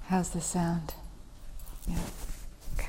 How's the sound? Yeah. Okay.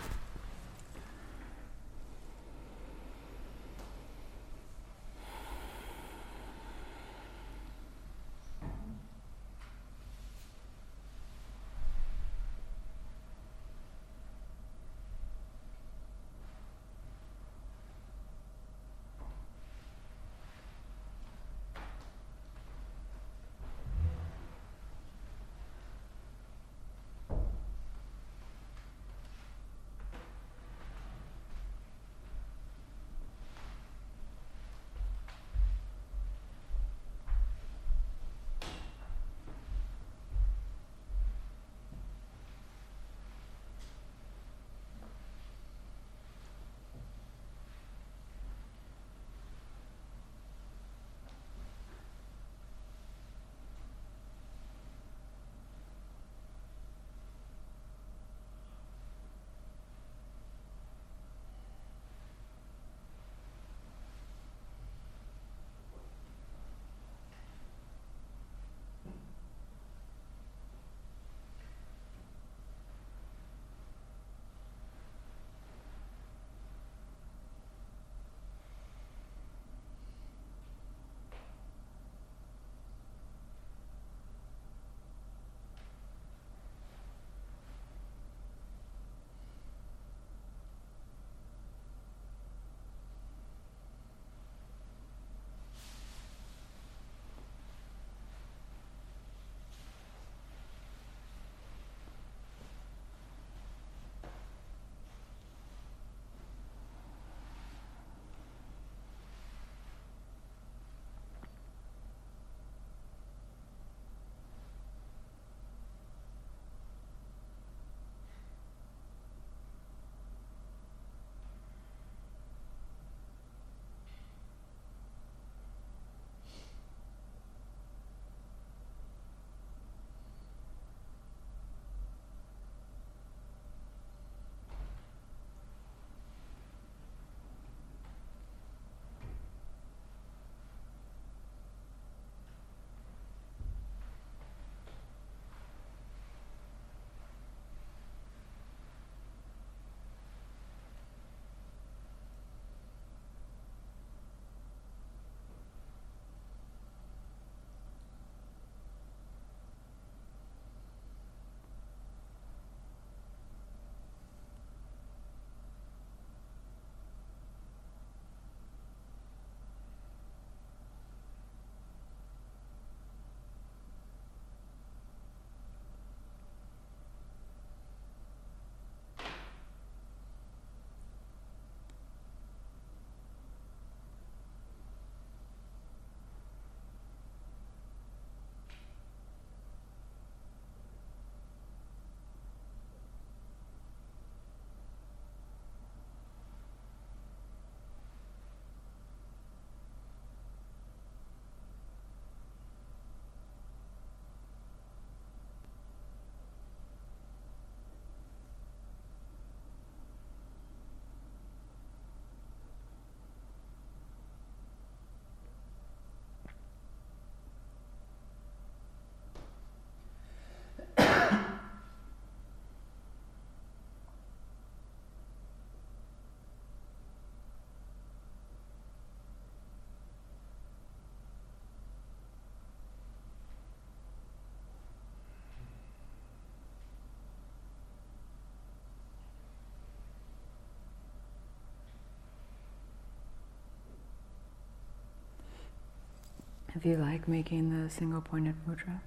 If you like making the single pointed mudra,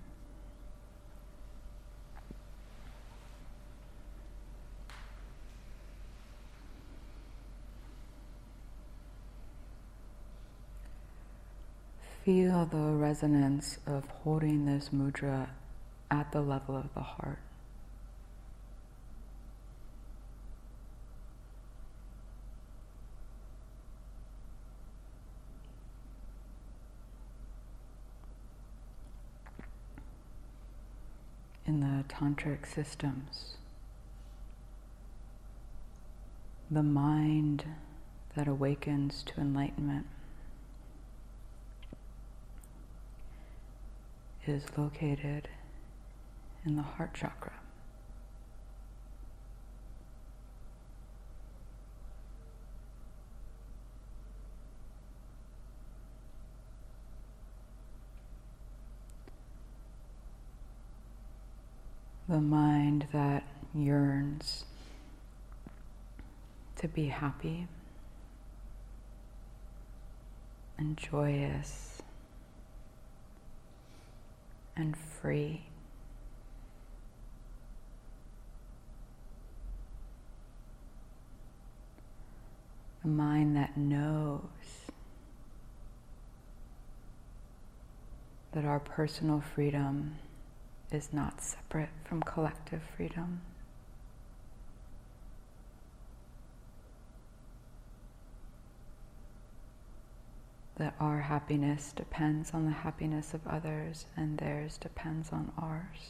feel the resonance of holding this mudra at the level of the heart. In the tantric systems, the mind that awakens to enlightenment is located in the heart chakra. The mind that yearns to be happy and joyous and free. The mind that knows that our personal freedom is not separate from collective freedom. That our happiness depends on the happiness of others and theirs depends on ours.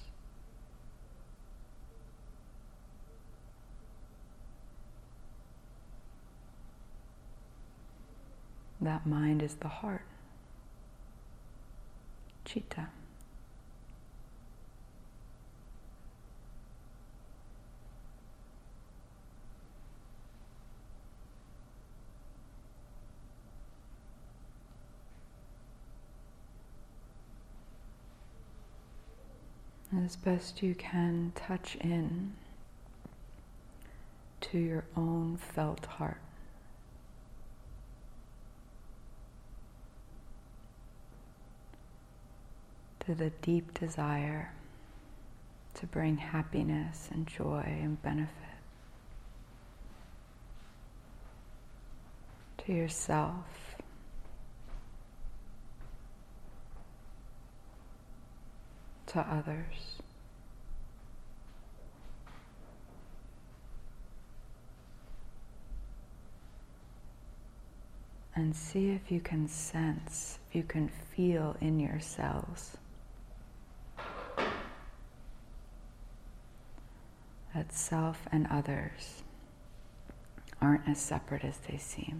That mind is the heart, Chitta. As best you can, touch in to your own felt heart. To the deep desire to bring happiness and joy and benefit to yourself, to others. And see if you can sense, if you can feel in your cells that self and others aren't as separate as they seem.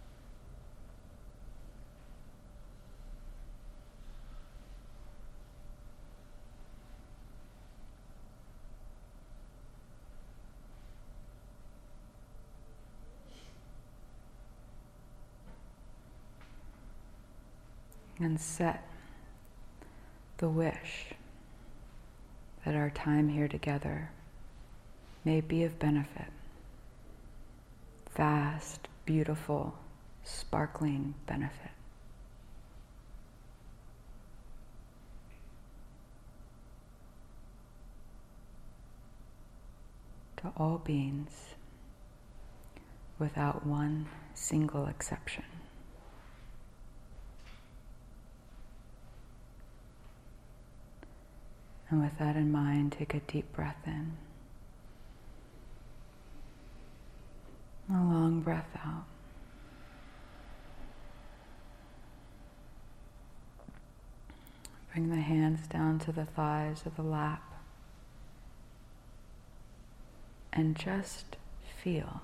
And set the wish that our time here together may be of benefit. Vast, beautiful, sparkling benefit. To all beings, without one single exception. And with that in mind, take a deep breath in. A long breath out. Bring the hands down to the thighs of the lap. And just feel.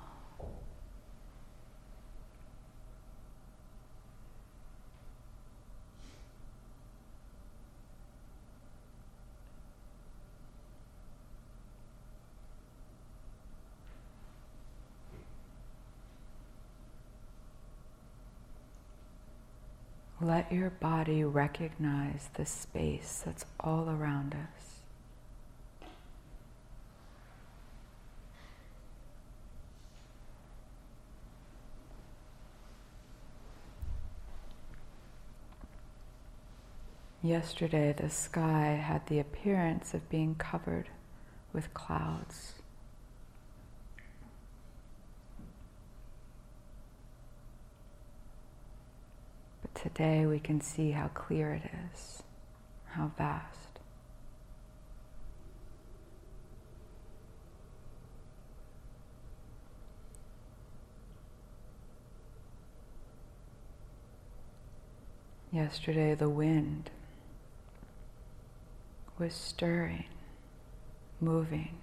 Let your body recognize the space that's all around us. Yesterday, the sky had the appearance of being covered with clouds. Today we can see how clear it is, how vast. Yesterday the wind was stirring, moving.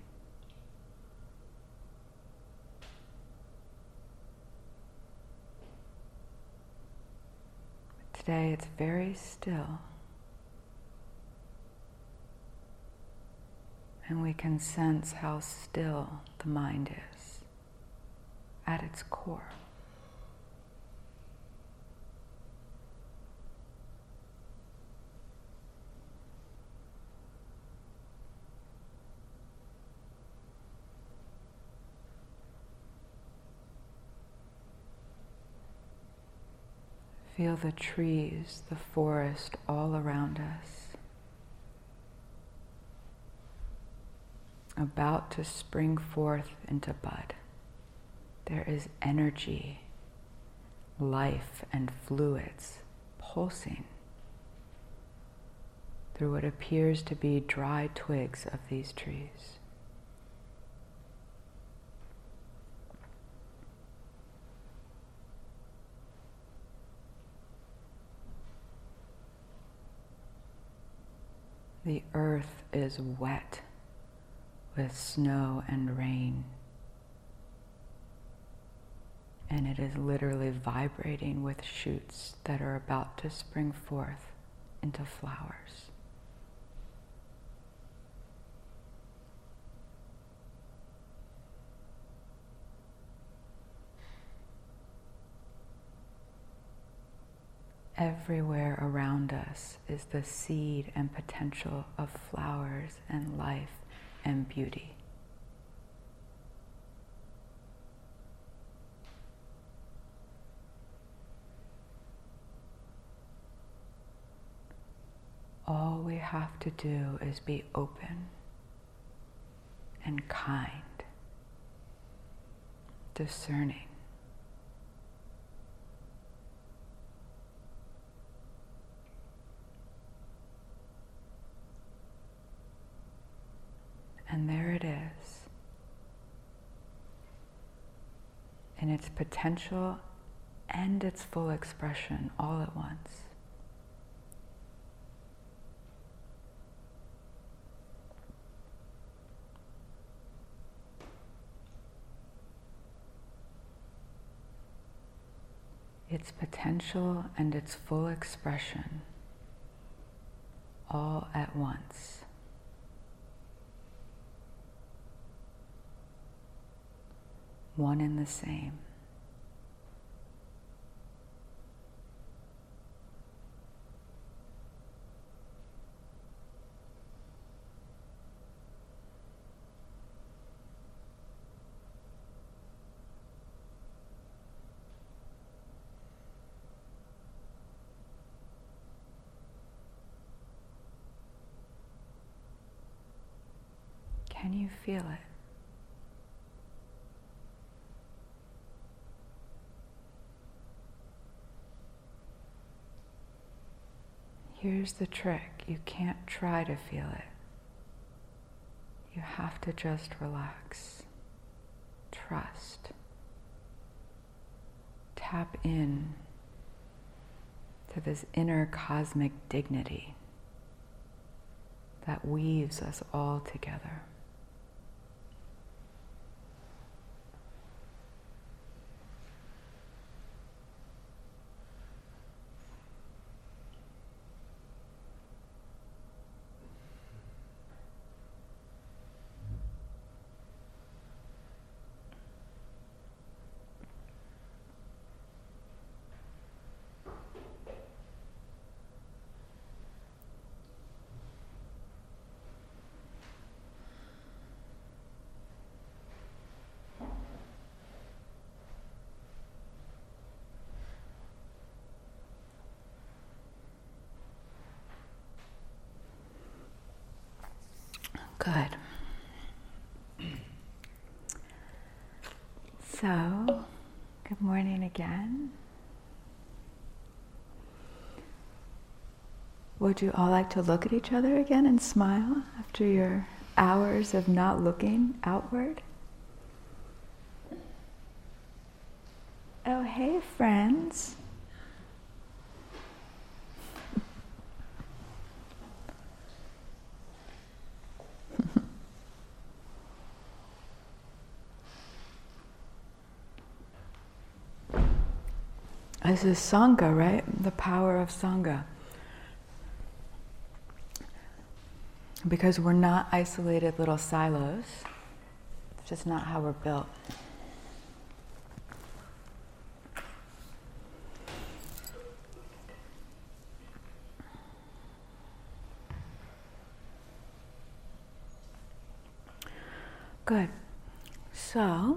Today it's very still. And we can sense how still the mind is at its core. Feel the trees, the forest all around us, about to spring forth into bud. There is energy, life, and fluids pulsing through what appears to be dry twigs of these trees. The earth is wet with snow and rain, and it is literally vibrating with shoots that are about to spring forth into flowers. Everywhere around us is the seed and potential of flowers and life and beauty. All we have to do is be open and kind, discerning. And there it is, in its potential and its full expression all at once. Its potential and its full expression all at once. One and the same. Can you feel it? Here's the trick. You can't try to feel it. You have to just relax. Trust. Tap in to this inner cosmic dignity that weaves us all together. Good. So, good morning again. Would you all like to look at each other again and smile after your hours of not looking outward? Oh, hey, friends. This is Sangha, right? The power of Sangha. Because we're not isolated little silos. It's just not how we're built. Good. So,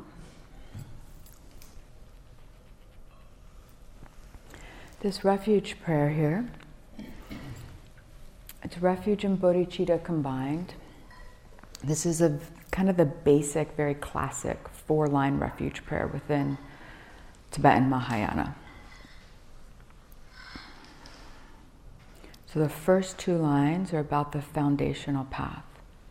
this refuge prayer here, it's refuge and bodhicitta combined. This is a kind of the basic, very classic 4-line refuge prayer within Tibetan Mahayana. So the first 2 lines are about the foundational path.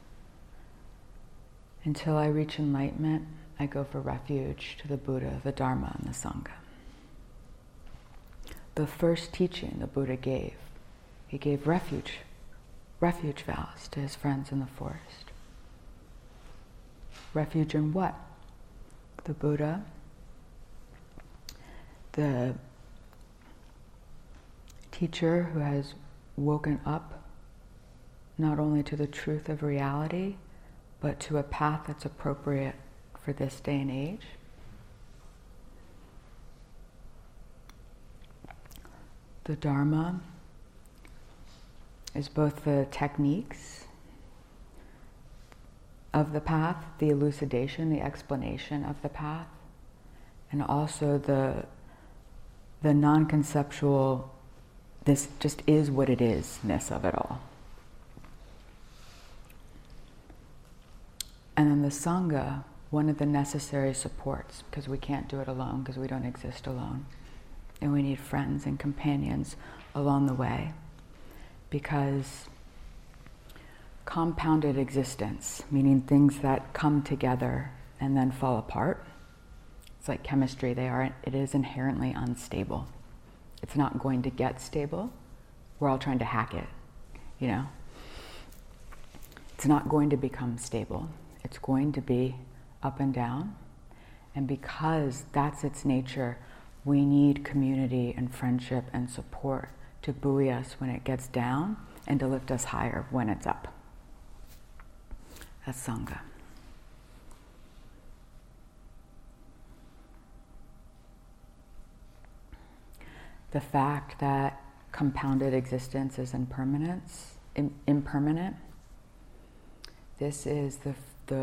Until I reach enlightenment, I go for refuge to the Buddha, the Dharma, and the Sangha. The first teaching the Buddha gave, he gave refuge vows to his friends in the forest. Refuge in what? The Buddha, the teacher who has woken up not only to the truth of reality, but to a path that's appropriate for this day and age. The Dharma is both the techniques of the path, the elucidation, the explanation of the path, and also the non-conceptual, this just is what it is-ness of it all. And then the Sangha, one of the necessary supports, because we can't do it alone, because we don't exist alone. And we need friends and companions along the way, because compounded existence, meaning things that come together and then fall apart, it's like chemistry, it is inherently unstable. It's not going to get stable. We're all trying to hack it, you know? It's not going to become stable. It's going to be up and down. And because that's its nature, we need community and friendship and support to buoy us when it gets down and to lift us higher when it's up. That's Sangha. The fact that compounded existence is impermanent, this is the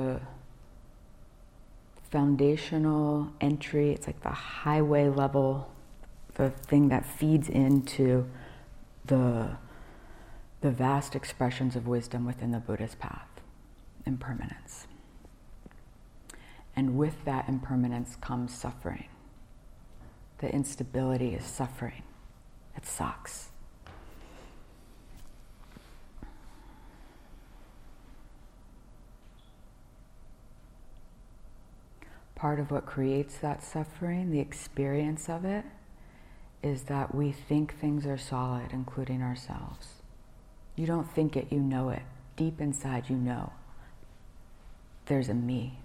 foundational entry. It's like the highway level, the thing that feeds into the vast expressions of wisdom within the Buddhist path. Impermanence. And with that impermanence comes suffering. The instability is suffering. It sucks. Part of what creates that suffering, the experience of it, is that we think things are solid, including ourselves. You don't think it, you know it. Deep inside, you know. There's a me.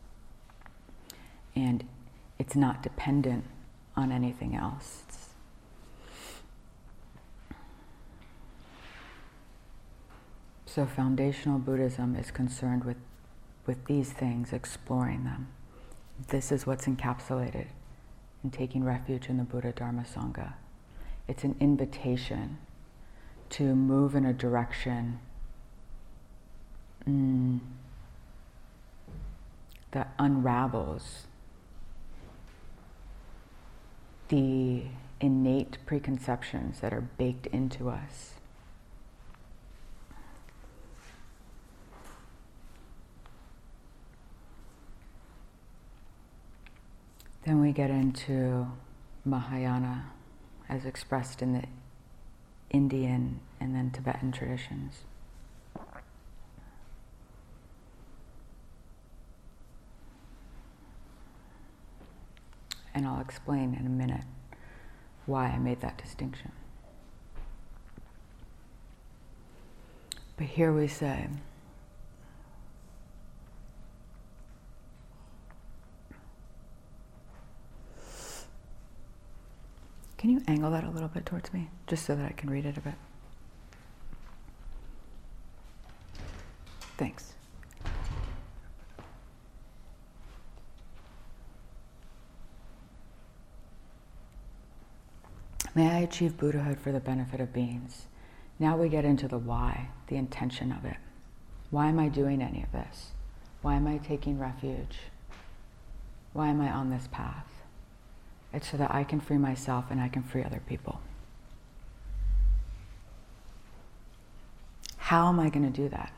And it's not dependent on anything else. So foundational Buddhism is concerned with these things, exploring them. This is what's encapsulated in taking refuge in the Buddha, Dharma, Sangha. It's an invitation to move in a direction that unravels the innate preconceptions that are baked into us. Then we get into Mahayana as expressed in the Indian and then Tibetan traditions. And I'll explain in a minute why I made that distinction. But here we say, can you angle that a little bit towards me, just so that I can read it a bit? May I achieve Buddhahood for the benefit of beings. Now we get into the why, the intention of it. Why am I doing any of this? Why am I taking refuge? Why am I on this path? It's so that I can free myself and I can free other people. How am I going to do that?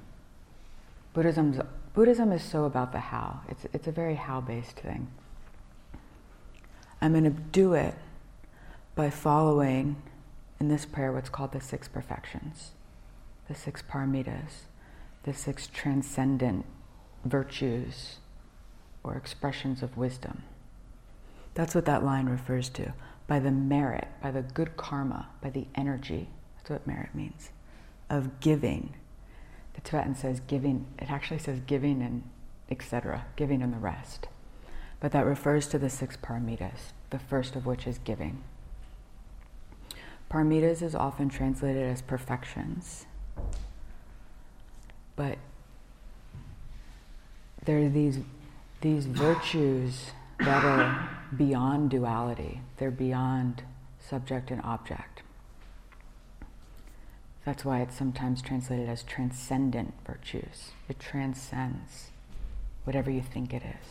Buddhism is so about the how. It's a very how-based thing. I'm going to do it by following, in this prayer, what's called the 6 perfections, the 6 paramitas, the 6 transcendent virtues or expressions of wisdom. That's what that line refers to. By the merit, by the good karma, by the energy, that's what merit means, of giving. The Tibetan says giving, it actually says giving and etc., giving and the rest. But that refers to the 6 paramitas, the first of which is giving. Paramitas is often translated as perfections, but there are these virtues that are beyond duality. They're beyond subject and object. That's why it's sometimes translated as transcendent virtues. It transcends whatever you think it is.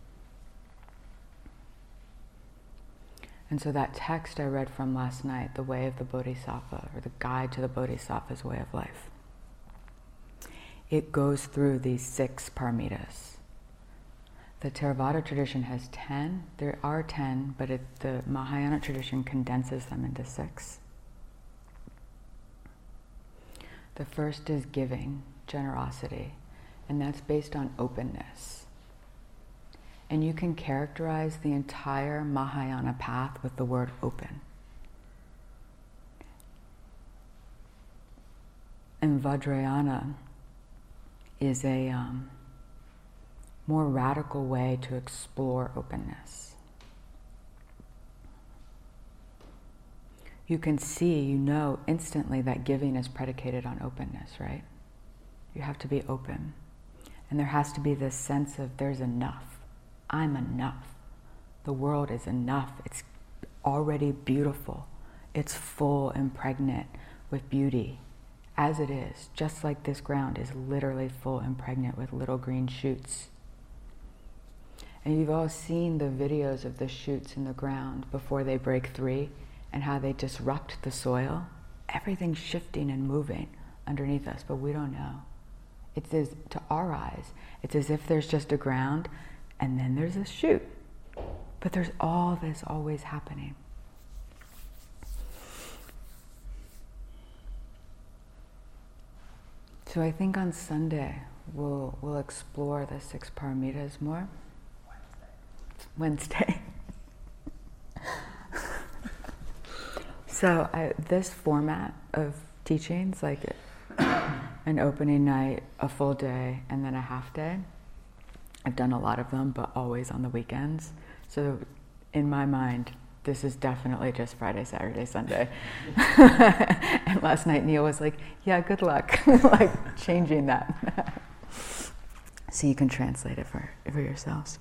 And so that text I read from last night, The Way of the Bodhisattva, or the Guide to the Bodhisattva's Way of Life, it goes through these 6 paramitas. The Theravada tradition has 10. There are 10, but the Mahayana tradition condenses them into 6. The first is giving, generosity, and that's based on openness. And you can characterize the entire Mahayana path with the word open. And Vajrayana is a more radical way to explore openness. You can see, you know instantly that giving is predicated on openness, right? You have to be open. And there has to be this sense of there's enough. I'm enough. The world is enough. It's already beautiful. It's full and pregnant with beauty, as it is, just like this ground is literally full and pregnant with little green shoots. And you've all seen the videos of the shoots in the ground before they break free and how they disrupt the soil. Everything's shifting and moving underneath us, but we don't know. It's as, to our eyes, it's as if there's just a ground and then there's a shoot. But there's all this always happening. So I think on Sunday we'll explore the 6 paramitas more. Wednesday. So this format of teachings, like an opening night, a full day, and then a half day, I've done a lot of them, but always on the weekends. So in my mind, this is definitely just Friday, Saturday, Sunday. And last night Neil was like, yeah, good luck, like changing that. So you can translate it for yourselves.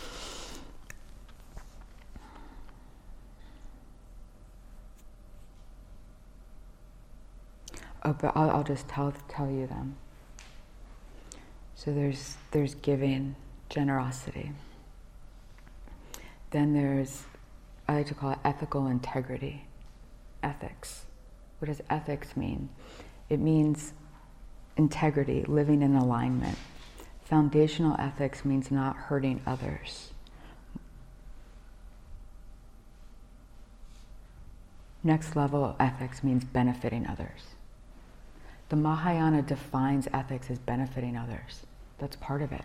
Oh, but I'll just tell you them. So there's giving, generosity. Then there's, I like to call it ethical integrity, ethics. What does ethics mean? It means integrity, living in alignment. Foundational ethics means not hurting others. Next level ethics means benefiting others. The Mahayana defines ethics as benefiting others. That's part of it.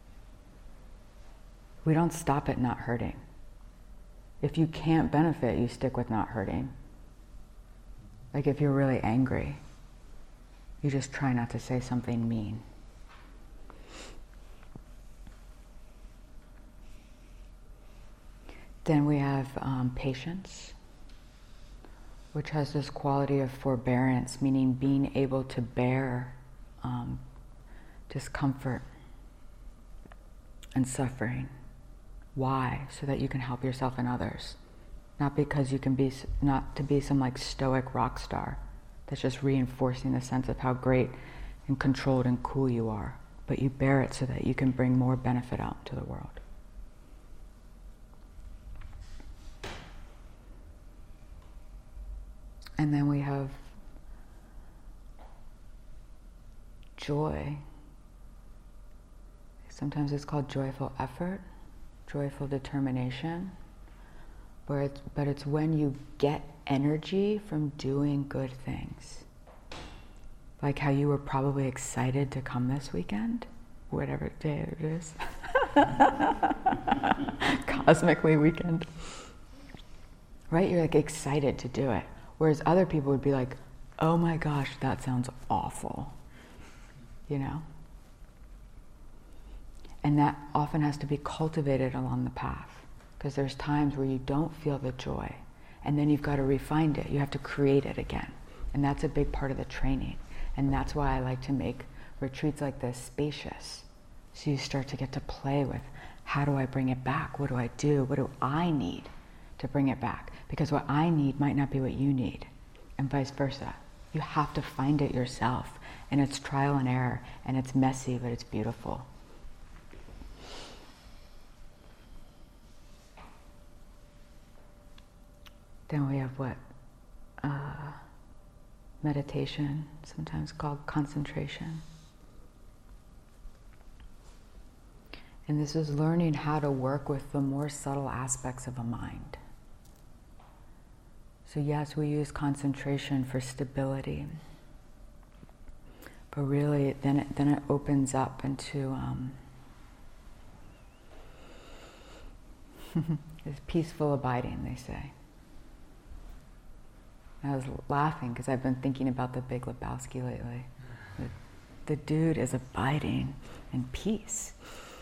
We don't stop at not hurting. If you can't benefit, you stick with not hurting. Like if you're really angry, you just try not to say something mean. Then we have patience, which has this quality of forbearance, meaning being able to bear discomfort and suffering. Why? So that you can help yourself and others. Not because you can be, not to be some like stoic rock star that's just reinforcing the sense of how great and controlled and cool you are, but you bear it so that you can bring more benefit out to the world. And then we have joy. Sometimes it's called joyful effort, joyful determination, but it's when you get energy from doing good things. Like how you were probably excited to come this weekend, whatever day it is. Cosmically weekend. Right? You're like excited to do it. Whereas other people would be like, oh my gosh, that sounds awful. You know? And that often has to be cultivated along the path. Because there's times where you don't feel the joy. And then you've got to refine it. You have to create it again. And that's a big part of the training. And that's why I like to make retreats like this spacious. So you start to get to play with, how do I bring it back? What do I do? What do I need to bring it back? Because what I need might not be what you need, and vice versa. You have to find it yourself. And it's trial and error, and it's messy, but it's beautiful. Then we have what? Meditation, sometimes called concentration. And this is learning how to work with the more subtle aspects of a mind. So yes, we use concentration for stability, but really then it opens up into this peaceful abiding, they say. I was laughing because I've been thinking about the Big Lebowski lately. The dude is abiding in peace.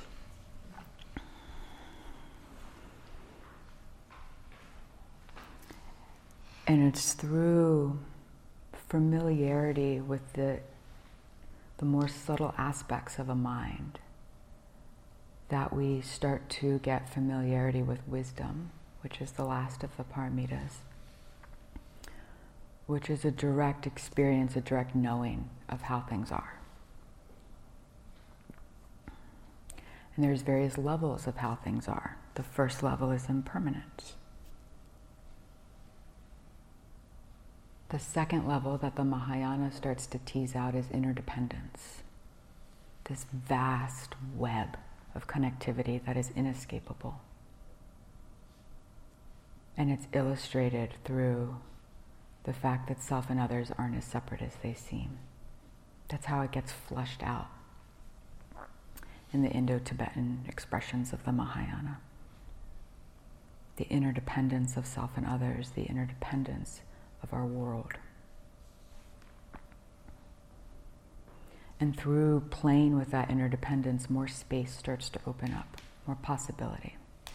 And it's through familiarity with the more subtle aspects of a mind that we start to get familiarity with wisdom, which is the last of the paramitas, which is a direct experience, a direct knowing of how things are. And there's various levels of how things are. The first level is impermanence. The second level that the Mahayana starts to tease out is interdependence. This vast web of connectivity that is inescapable. And it's illustrated through the fact that self and others aren't as separate as they seem. That's how it gets flushed out in the Indo-Tibetan expressions of the Mahayana. The interdependence of self and others, the interdependence of our world. And through playing with that interdependence, more space starts to open up, more possibility.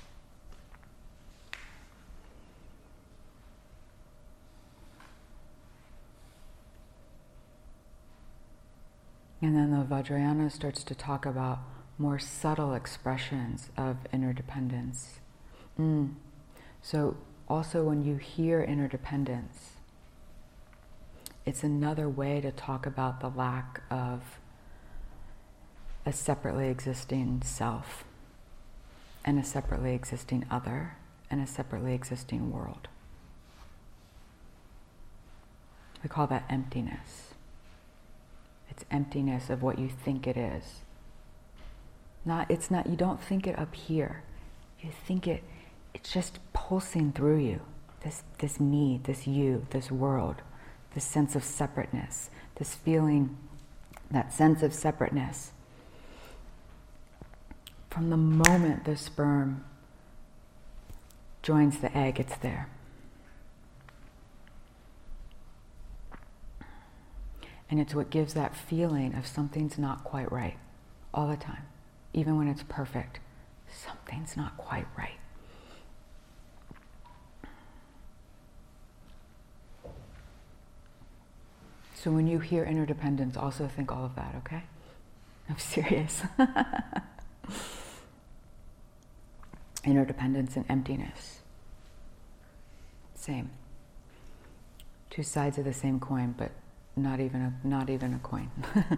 And then the Vajrayana starts to talk about more subtle expressions of interdependence. So also when you hear interdependence, it's another way to talk about the lack of a separately existing self, and a separately existing other, and a separately existing world. We call that emptiness. It's emptiness of what you think it is. It's not, you don't think it up here. You think it's just pulsing through you. This me, this you, this world, this sense of separateness, this feeling, that sense of separateness. From the moment the sperm joins the egg, it's there. And it's what gives that feeling of something's not quite right all the time. Even when it's perfect, something's not quite right. So when you hear interdependence, also think all of that, okay? I'm serious. Interdependence and emptiness. Same. Two sides of the same coin, but not even a coin.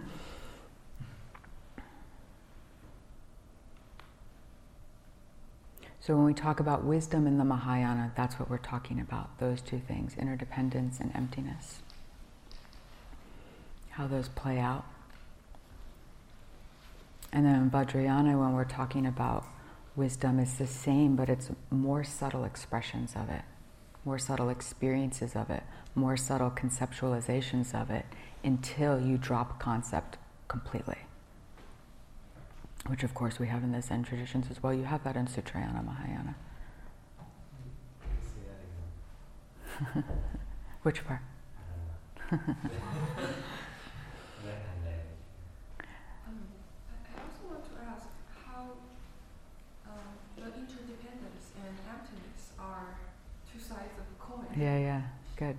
So when we talk about wisdom in the Mahayana, that's what we're talking about, those two things, interdependence and emptiness. How those play out. And then in Vajrayana, when we're talking about wisdom, it's the same, but it's more subtle expressions of it, more subtle experiences of it, more subtle conceptualizations of it, until you drop concept completely. Which of course we have in the Zen traditions as well. You have that in Sutrayana Mahayana. Which part? I also want to ask how the interdependence and emptiness are two sides of a coin. Yeah, good.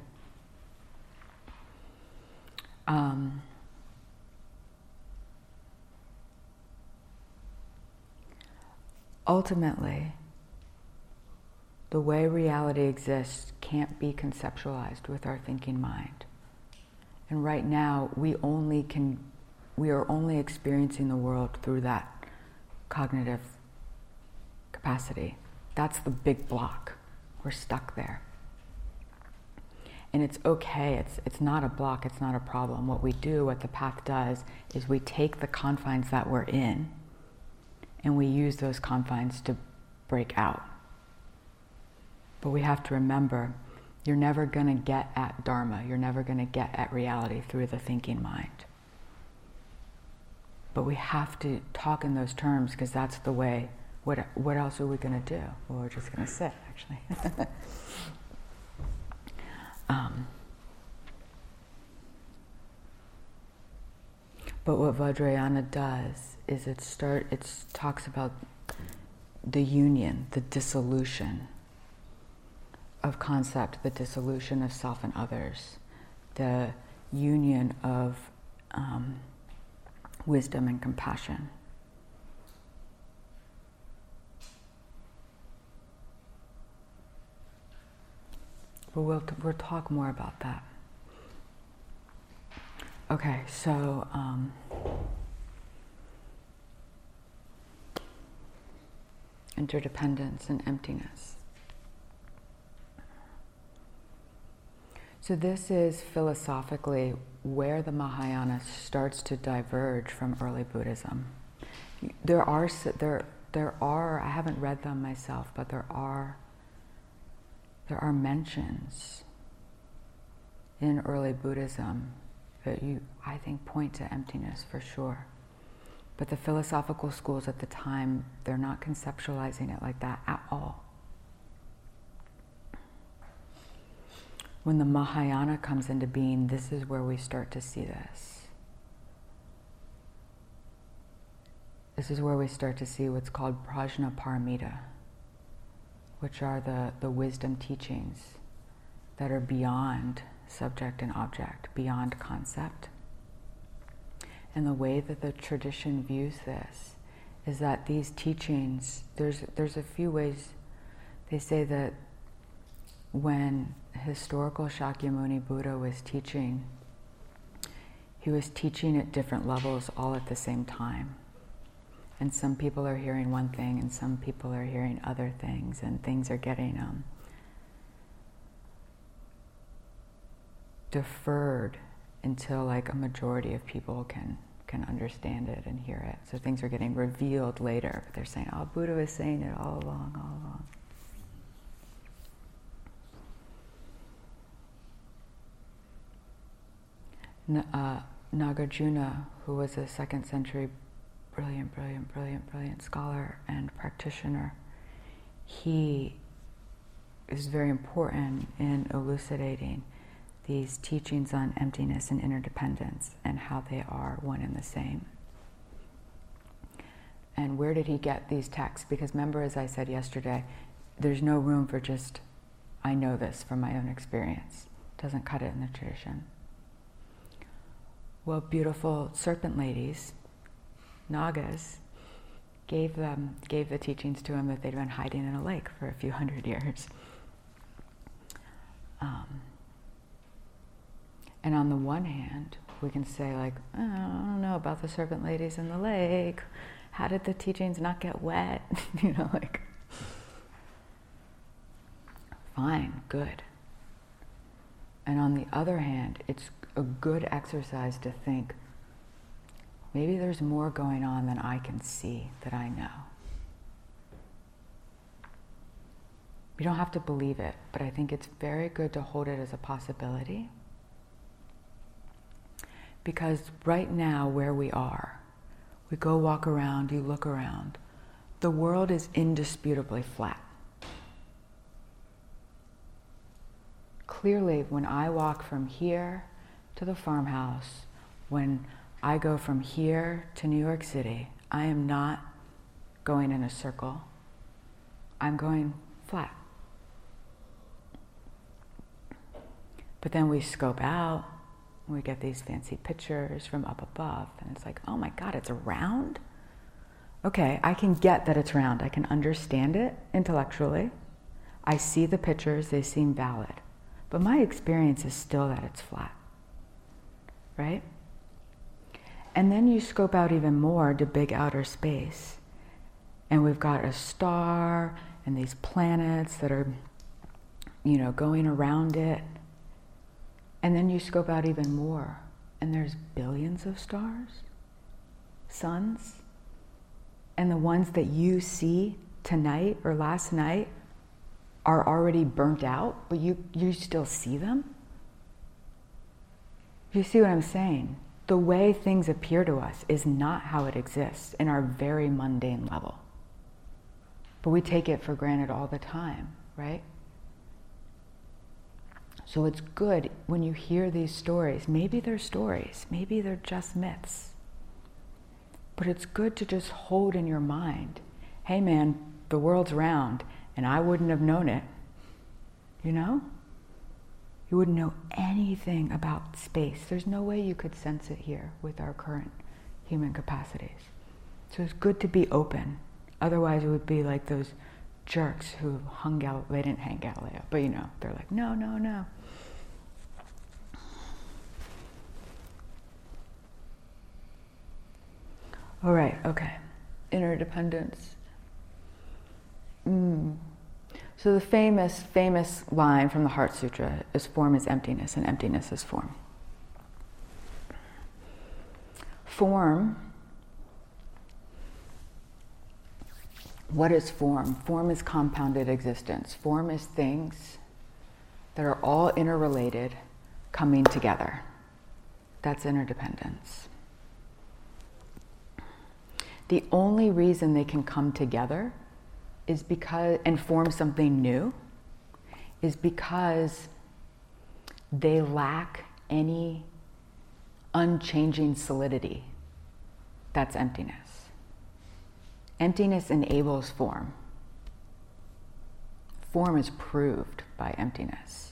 Ultimately, the way reality exists can't be conceptualized with our thinking mind. And right now, we are only experiencing the world through that cognitive capacity. That's the big block. We're stuck there. And it's okay, it's not a block, it's not a problem. What the path does, is we take the confines that we're in, and we use those confines to break out. But we have to remember, you're never going to get at Dharma, you're never going to get at reality through the thinking mind. But we have to talk in those terms, because that's the way. What else are we going to do? Well, we're just going to sit, actually. But what Vajrayana does is it talks about the union, the dissolution of concept, the dissolution of self and others, the union of wisdom and compassion. But we'll talk more about that. Okay, so interdependence and emptiness. So this is philosophically where the Mahayana starts to diverge from early Buddhism. There are, I haven't read them myself, but there are mentions in early Buddhism that I think point to emptiness for sure. But the philosophical schools at the time, they're not conceptualizing it like that at all. When the Mahayana comes into being, this is where we start to see this. This is where we start to see what's called Prajnaparamita, which are the wisdom teachings that are beyond subject and object, beyond concept. And the way that the tradition views this is that these teachings, there's a few ways. They say that when historical Shakyamuni Buddha was teaching, he was teaching at different levels all at the same time. And some people are hearing one thing and some people are hearing other things, and things are getting deferred until like a majority of people can understand it and hear it. So things are getting revealed later, but they're saying, oh, Buddha was saying it all along. Nagarjuna, who was a 2nd century brilliant scholar and practitioner, he is very important in elucidating these teachings on emptiness and interdependence and how they are one and the same. And where did he get these texts? Because remember, as I said yesterday, there's no room for just, I know this from my own experience. It doesn't cut it in the tradition. Well, beautiful serpent ladies, Nagas, gave the teachings to him that they'd been hiding in a lake for a few hundred years. And on the one hand, we can say like, oh, I don't know about the serpent ladies in the lake. How did the teachings not get wet? Like, fine, good. And on the other hand, it's a good exercise to think, maybe there's more going on than I can see, that I know. You don't have to believe it, but I think it's very good to hold it as a possibility. Because right now, where we are, we go walk around, you look around, the world is indisputably flat. Clearly, when I walk from here to the farmhouse, when I go from here to New York City, I am not going in a circle. I'm going flat. But then we scope out, we get these fancy pictures from up above, and it's like, oh my God, it's round? Okay, I can get that it's round. I can understand it intellectually. I see the pictures, they seem valid. But my experience is still that it's flat, right? And then you scope out even more to big outer space. And we've got a star and these planets that are, going around it. And then you scope out even more, and there's billions of stars, suns, and the ones that you see tonight or last night are already burnt out, but you still see them. You see what I'm saying? The way things appear to us is not how it exists in our very mundane level. But we take it for granted all the time, right? So it's good when you hear these stories. Maybe they're stories, maybe they're just myths. But it's good to just hold in your mind, hey man, the world's round, and I wouldn't have known it. You wouldn't know anything about space. There's no way you could sense it here with our current human capacities. So it's good to be open. Otherwise it would be like those jerks who they didn't hang Galileo, but they're like, no, no, no. All right, okay. Interdependence. So the famous line from the Heart Sutra is form is emptiness and emptiness is form. Form, what is form? Form is compounded existence. Form is things that are all interrelated coming together. That's interdependence. The only reason they can come together is because, and form something new, is because they lack any unchanging solidity. That's emptiness. Emptiness enables form. Form is proved by emptiness.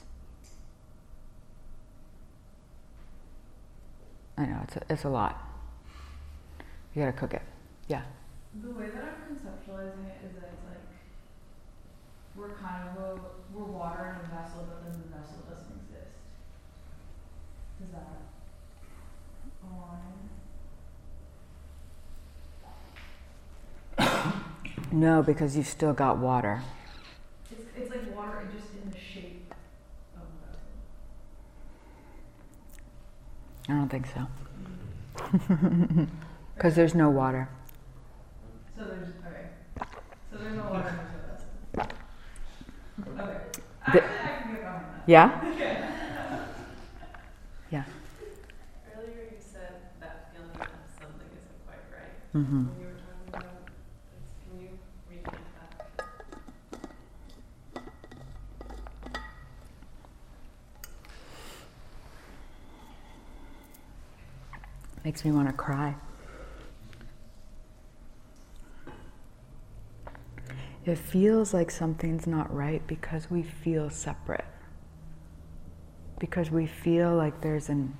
I know, it's a lot. You gotta cook it. Yeah. The way that I'm conceptualizing it is that it's like we're water in a vessel, but then the vessel doesn't exist. Does that align? No, because you've still got water. It's like water just in the shape of the vessel. I don't think so. Because there's no water. So there's no water in the vessel. Okay. Actually, I can get behind that. Yeah? Yeah. Yeah. Earlier you said that feeling that something isn't quite right. Mm-hmm. When you were talking about this, can you repeat that? Makes me want to cry. It feels like something's not right because we feel separate. Because we feel like there's an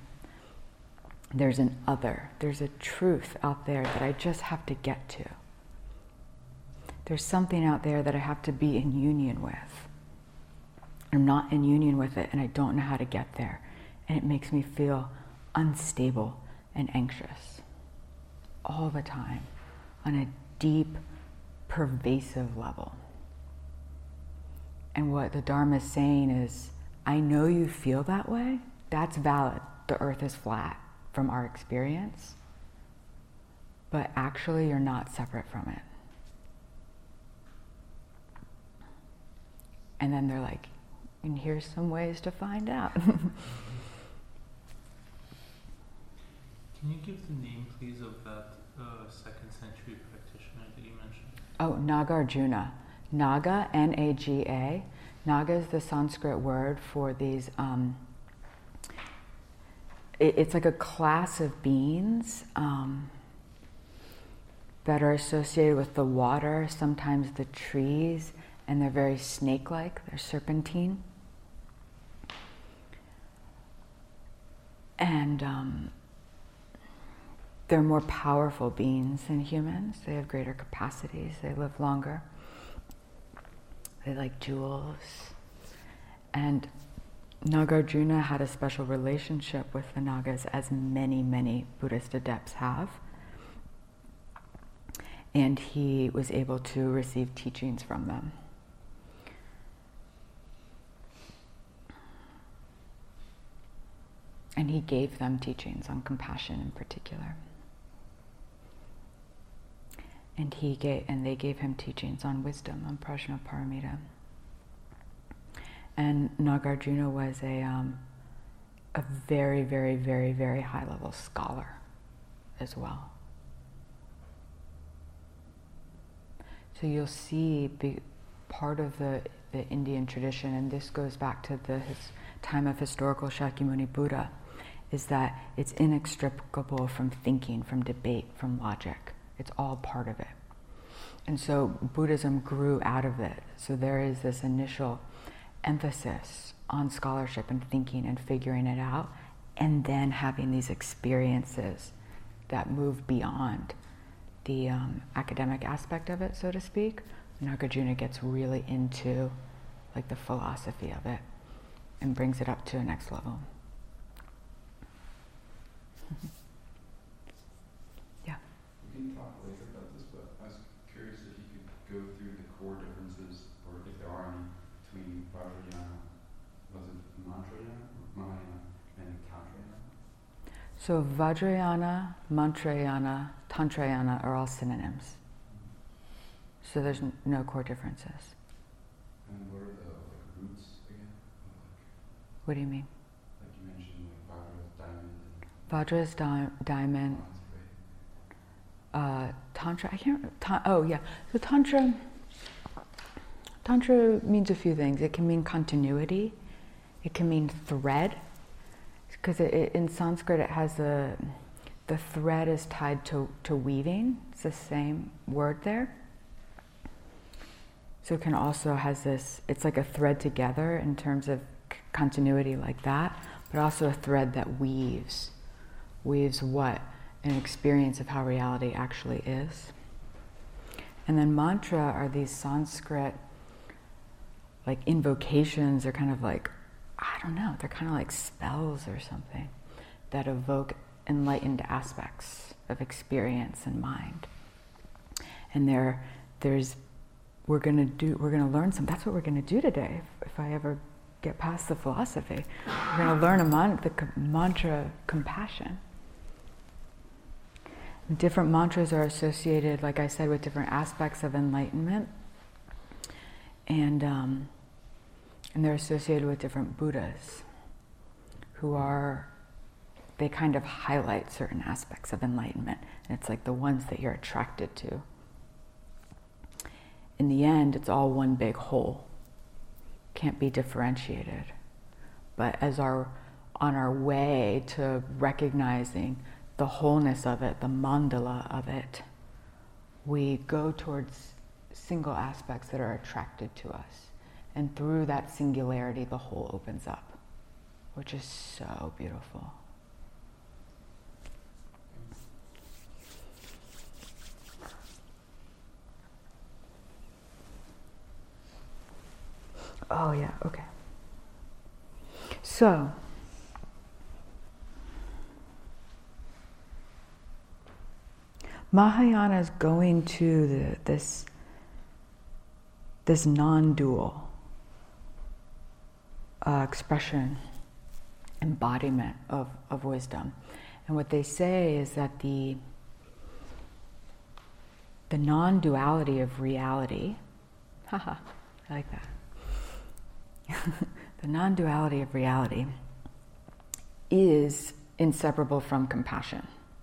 other. There's a truth out there that I just have to get to. There's something out there that I have to be in union with. I'm not in union with it, and I don't know how to get there. And it makes me feel unstable and anxious all the time on a deep, pervasive level. And what the Dharma is saying is, I know you feel that way. That's valid. The earth is flat from our experience. But actually, you're not separate from it. And then they're like, and here's some ways to find out. Can you give the name, please, of that 2nd century practitioner that you mentioned? Oh, Nagarjuna. Naga, N-A-G-A. Naga is the Sanskrit word for these, it's like a class of beings that are associated with the water, sometimes the trees, and they're very snake-like, they're serpentine. And they're more powerful beings than humans. They have greater capacities, they live longer. They like jewels. And Nagarjuna had a special relationship with the Nagas, as many, many Buddhist adepts have. And he was able to receive teachings from them. And he gave them teachings on compassion in particular. And they gave him teachings on wisdom, on Prajnaparamita. And Nagarjuna was a very, very, very, very high-level scholar as well. So you'll see part of the Indian tradition, and this goes back to the time of historical Shakyamuni Buddha, is that it's inextricable from thinking, from debate, from logic. It's all part of it. And so Buddhism grew out of it. So there is this initial emphasis on scholarship and thinking and figuring it out, and then having these experiences that move beyond the academic aspect of it, so to speak. Nagarjuna gets really into like the philosophy of it and brings it up to a next level. Yeah. We can talk later about this, but I was curious if you could go through the core differences, or if there are any, between Vajrayana, was it Mantrayana, Mahayana, and Tantrayana? So Vajrayana, Mantrayana, Tantrayana are all synonyms. So there's no core differences. And what are the roots again? What do you mean? Like you mentioned, like Vajra's diamond. Vajra's diamond. Bronze, Tantra, I can't, oh yeah. So Tantra means a few things. It can mean continuity. It can mean thread. Because in Sanskrit it has the thread is tied to weaving. It's the same word there. So it can also has this, it's like a thread together in terms of continuity like that, but also a thread that weaves. Weaves what? An experience of how reality actually is. And then mantra are these Sanskrit like invocations, or kind of like, I don't know, they're kind of like spells or something that evoke enlightened aspects of experience and mind. And we're gonna learn some. That's what we're gonna do today. If I ever get past the philosophy, we're gonna learn the mantra compassion. And different mantras are associated, like I said, with different aspects of enlightenment, and they're associated with different Buddhas, they kind of highlight certain aspects of enlightenment, and it's like the ones that you're attracted to. In the end, it's all one big whole. Can't be differentiated. But on our way to recognizing the wholeness of it, the mandala of it, we go towards single aspects that are attracted to us. And through that singularity, the whole opens up, which is so beautiful. Oh yeah, okay. So, Mahayana is going to this non-dual expression, embodiment of wisdom. And what they say is that the non-duality of reality, haha, I like that. The non-duality of reality is inseparable from compassion.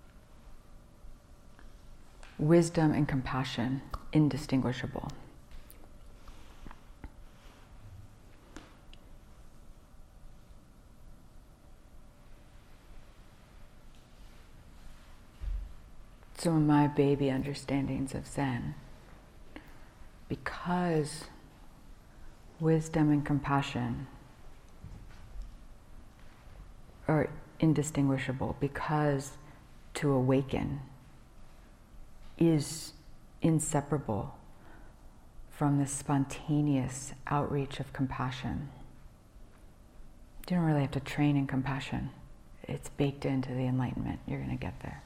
Wisdom and compassion, indistinguishable. Some of my baby understandings of Zen, because wisdom and compassion are indistinguishable, because to awaken is inseparable from the spontaneous outreach of compassion. You don't really have to train in compassion. It's baked into the enlightenment. You're going to get there.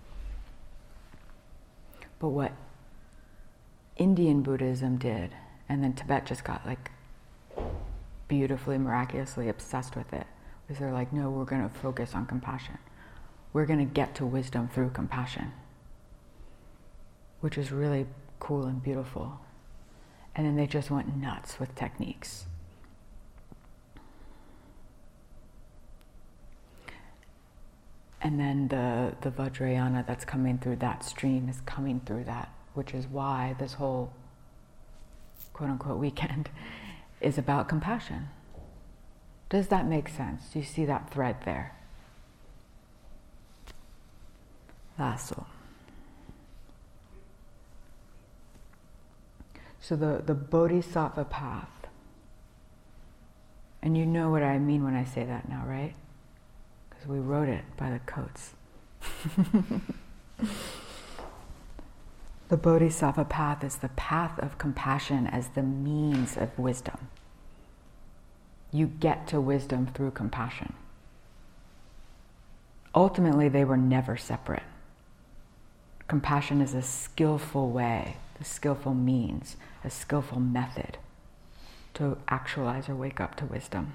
But what Indian Buddhism did, and then Tibet just got like beautifully, miraculously obsessed with it, was they're like, no, we're going to focus on compassion. We're going to get to wisdom through compassion, which is really cool and beautiful. And then they just went nuts with techniques. And then the Vajrayana that's coming through that stream is coming through that, which is why this whole quote-unquote weekend is about compassion. Does that make sense? Do you see that thread there? Lasso. So the Bodhisattva path, and you know what I mean when I say that now, right? Because we wrote it by the Coates. The Bodhisattva path is the path of compassion as the means of wisdom. You get to wisdom through compassion. Ultimately, they were never separate. Compassion is a skillful way, a skillful means, a skillful method to actualize or wake up to wisdom.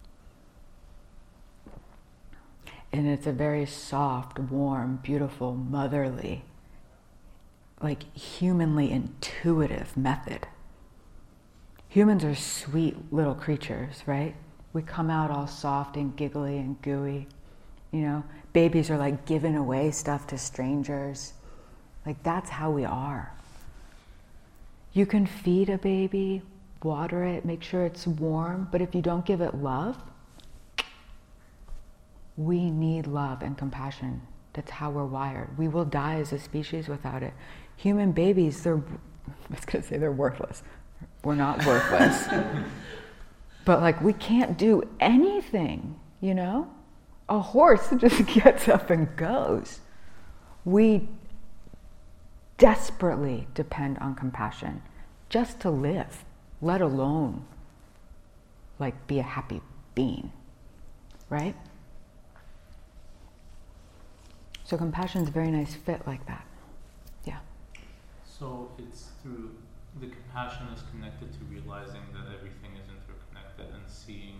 And it's a very soft, warm, beautiful, motherly, like humanly intuitive method. Humans are sweet little creatures, right? We come out all soft and giggly and gooey. You know, babies are like giving away stuff to strangers. Like that's how we are. You can feed a baby, water it, make sure it's warm, but if you don't give it love, we need love and compassion. That's how we're wired. We will die as a species without it. Human babies, I was going to say they're worthless. We're not worthless. But like we can't do anything, you know? A horse just gets up and goes. We desperately depend on compassion just to live, let alone like be a happy being, right? So compassion is a very nice fit like that. Yeah. So it's through the compassion is connected to realizing that everything is interconnected and seeing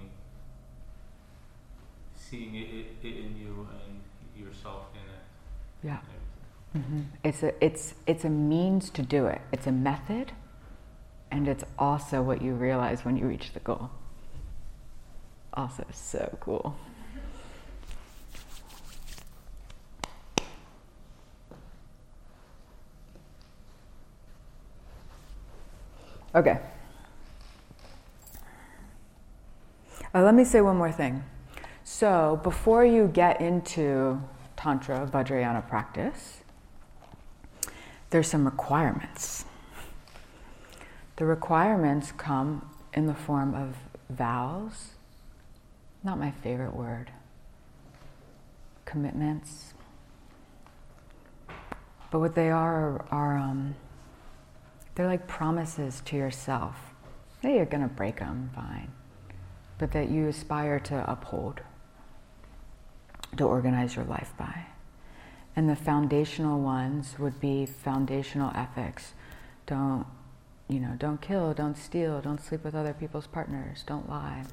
it in you and yourself in it. Yeah. It's a means to do it. It's a method, and it's also what you realize when you reach the goal. Also so cool. Okay. Let me say one more thing. So before you get into Tantra, Vajrayana practice, there's some requirements. The requirements come in the form of vows, not my favorite word, commitments. But what they are they're like promises to yourself. Hey, you're gonna break them, fine. but that you aspire to uphold, to organize your life by. And the foundational ones would be foundational ethics. Don't kill, don't steal, don't sleep with other people's partners, don't lie.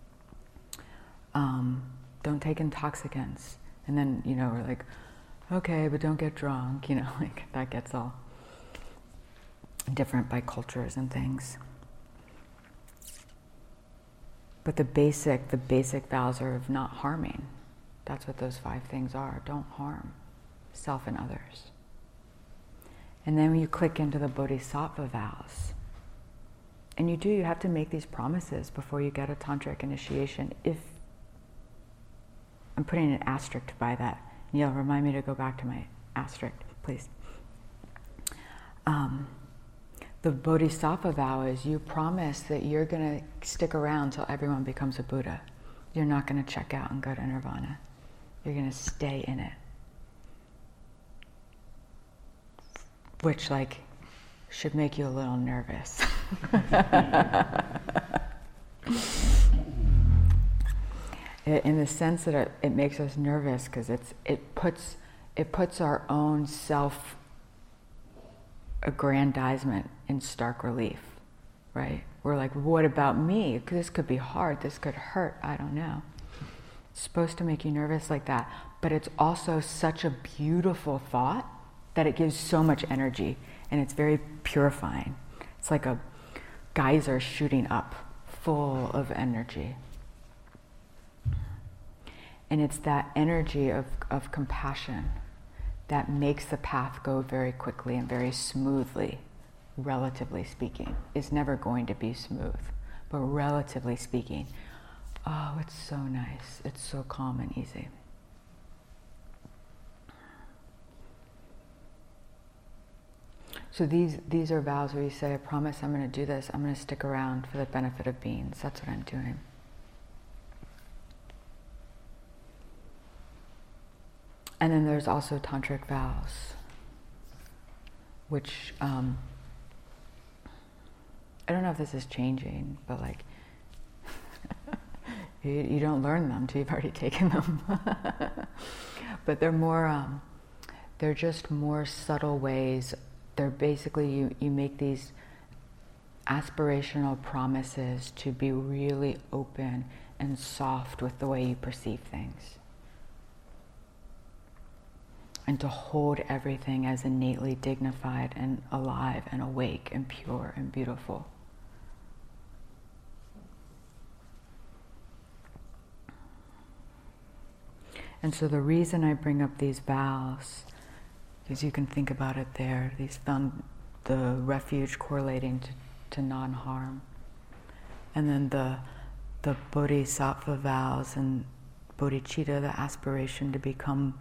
Don't take intoxicants. And then, we're like, okay, but don't get drunk, like that gets all different by cultures and things. But the basic vows are of not harming. That's what those 5 things are. Don't harm self and others. And then when you click into the Bodhisattva vows, and you have to make these promises before you get a tantric initiation. If I'm putting an asterisk by that. Neil, remind me to go back to my asterisk, please. The Bodhisattva vow is you promise that you're going to stick around till everyone becomes a Buddha. You're not going to check out and go to nirvana. You're going to stay in it. Which, should make you a little nervous. In the sense that it makes us nervous because it puts our own self-aggrandizement in stark relief, right? We're like, what about me? This could be hard, this could hurt, I don't know. It's supposed to make you nervous like that, but it's also such a beautiful thought that it gives so much energy, and it's very purifying. It's like a geyser shooting up, full of energy. And it's that energy of compassion that makes the path go very quickly and very smoothly, relatively speaking. It's never going to be smooth, but relatively speaking, oh, it's so nice. It's so calm and easy. So these are vows where you say, I promise I'm going to do this. I'm going to stick around for the benefit of beings. That's what I'm doing. And then there's also tantric vows, which I don't know if this is changing, but you don't learn them till you've already taken them. But they're more, they're just more subtle ways. They're basically, you make these aspirational promises to be really open and soft with the way you perceive things. And to hold everything as innately dignified and alive and awake and pure and beautiful. And so the reason I bring up these vows, because you can think about it there, the refuge correlating to non-harm. And then the bodhisattva vows and bodhicitta, the aspiration to become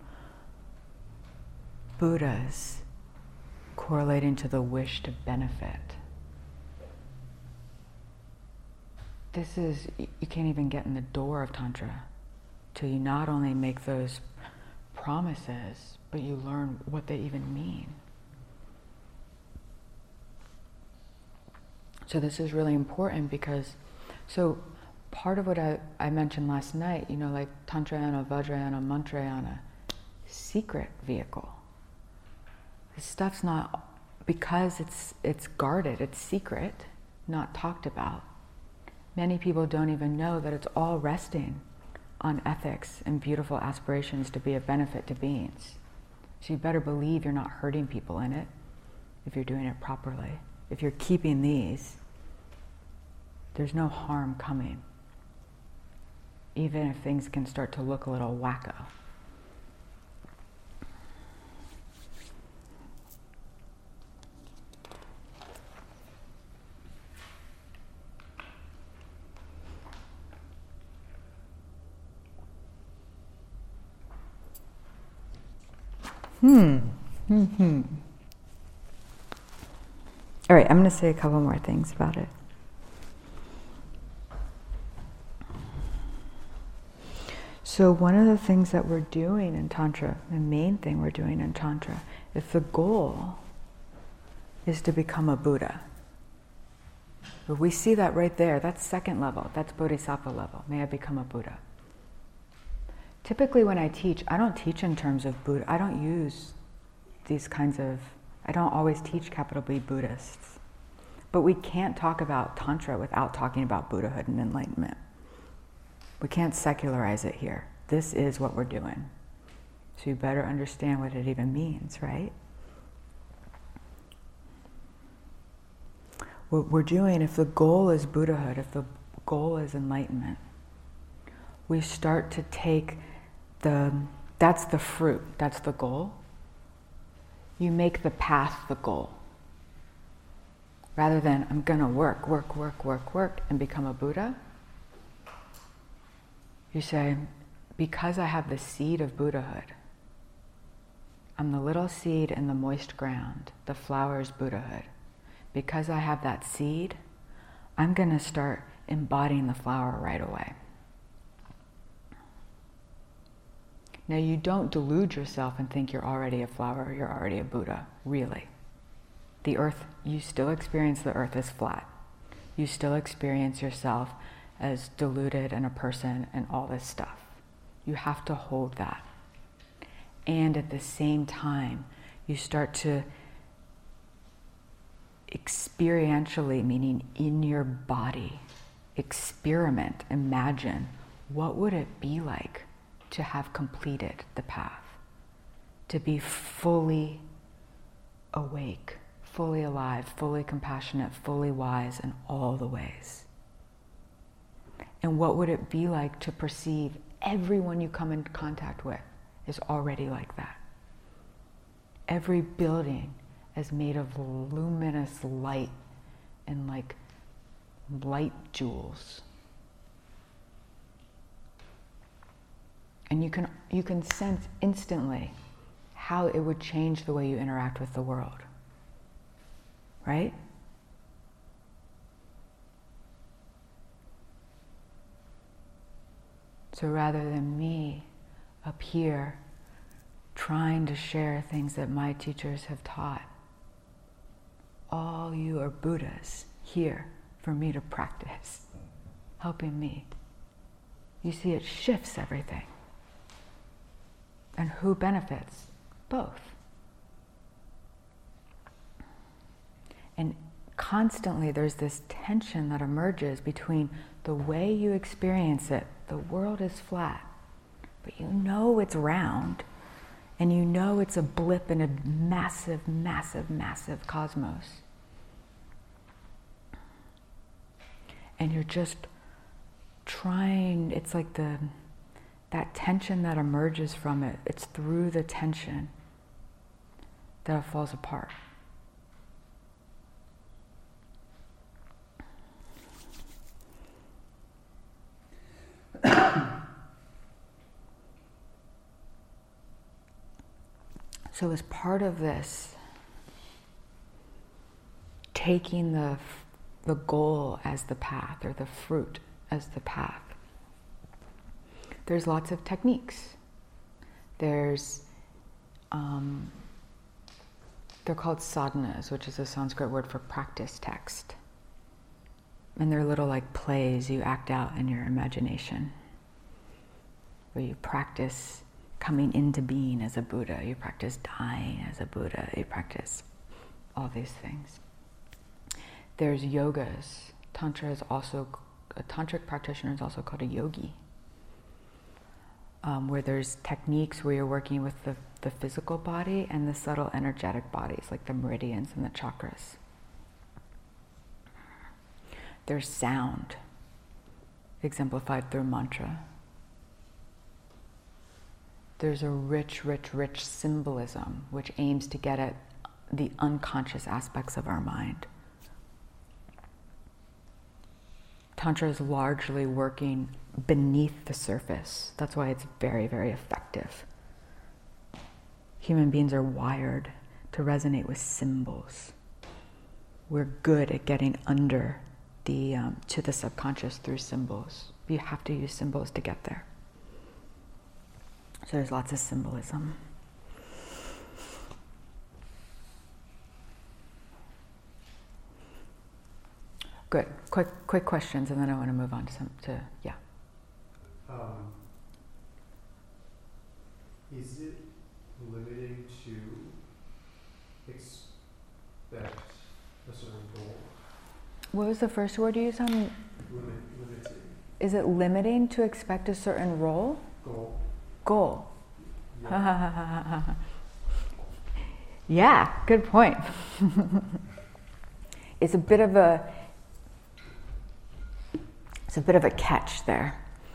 Buddhas, correlating to the wish to benefit. You can't even get in the door of Tantra till you not only make those promises, but you learn what they even mean. So this is really important because, part of what I mentioned last night, like Tantrayana, Vajrayana, Mantrayana, secret vehicle. This stuff's not, because it's guarded, it's secret, not talked about. Many people don't even know that it's all resting on ethics and beautiful aspirations to be of benefit to beings. So you better believe you're not hurting people in it if you're doing it properly. If you're keeping these, there's no harm coming, even if things can start to look a little wacko. All right, I'm going to say a couple more things about it. So one of the things that we're doing in Tantra, the main thing we're doing in Tantra, if the goal is to become a Buddha, But we see that right there. That's second level. That's Bodhisattva level. May I become a Buddha. Typically when I teach, I don't teach in terms of Buddha. I don't use these kinds of, I don't always teach capital B Buddhists. But we can't talk about Tantra without talking about Buddhahood and enlightenment. We can't secularize it here. This is what we're doing. So you better understand what it even means, right? What we're doing, if the goal is Buddhahood, if the goal is enlightenment, we start to take that's the fruit, that's the goal. You make the path the goal. Rather than, I'm gonna work, and become a Buddha, you say, because I have the seed of Buddhahood, I'm the little seed in the moist ground, the flower is Buddhahood. Because I have that seed, I'm gonna start embodying the flower right away. Now you don't delude yourself and think you're already a flower, you're already a Buddha, really. The earth, you still experience the earth as flat. You still experience yourself as deluded and a person and all this stuff. You have to hold that. And at the same time, you start to experientially, meaning in your body, experiment, imagine, what would it be like to have completed the path? To be fully awake, fully alive, fully compassionate, fully wise in all the ways. And what would it be like to perceive everyone you come in contact with is already like that? Every building is made of luminous light and like light jewels. And you can sense instantly how it would change the way you interact with the world. Right? So rather than me up here trying to share things that my teachers have taught, all you are Buddhas here for me to practice, helping me. You see, it shifts everything. And who benefits? Both. And constantly there's this tension that emerges between the way you experience it. The world is flat, but you know it's round, and you know it's a blip in a massive, massive, massive cosmos. And you're just trying, it's like that tension that emerges from it, it's through the tension that it falls apart. So as part of this, taking the goal as the path, or the fruit as the path, there's lots of techniques. There's, they're called sadhanas, which is a Sanskrit word for practice text. And they're little like plays you act out in your imagination, where you practice coming into being as a Buddha, you practice dying as a Buddha, you practice all these things. There's yogas. A tantric practitioner is also called a yogi, where there's techniques where you're working with the physical body and the subtle energetic bodies, like the meridians and the chakras. There's sound, exemplified through mantra. There's a rich, rich, rich symbolism which aims to get at the unconscious aspects of our mind. Tantra is largely working beneath the surface. That's why it's very, very effective. Human beings are wired to resonate with symbols. We're good at getting under to the subconscious through symbols. You have to use symbols to get there. So there's lots of symbolism. Good. Quick questions, and then I want to move on to yeah. Is it limiting to expect a certain goal? What was the first word you used on? Limiting. Is it limiting to expect a certain role? Goal. Yeah. Yeah, good point. It's a bit of a catch there.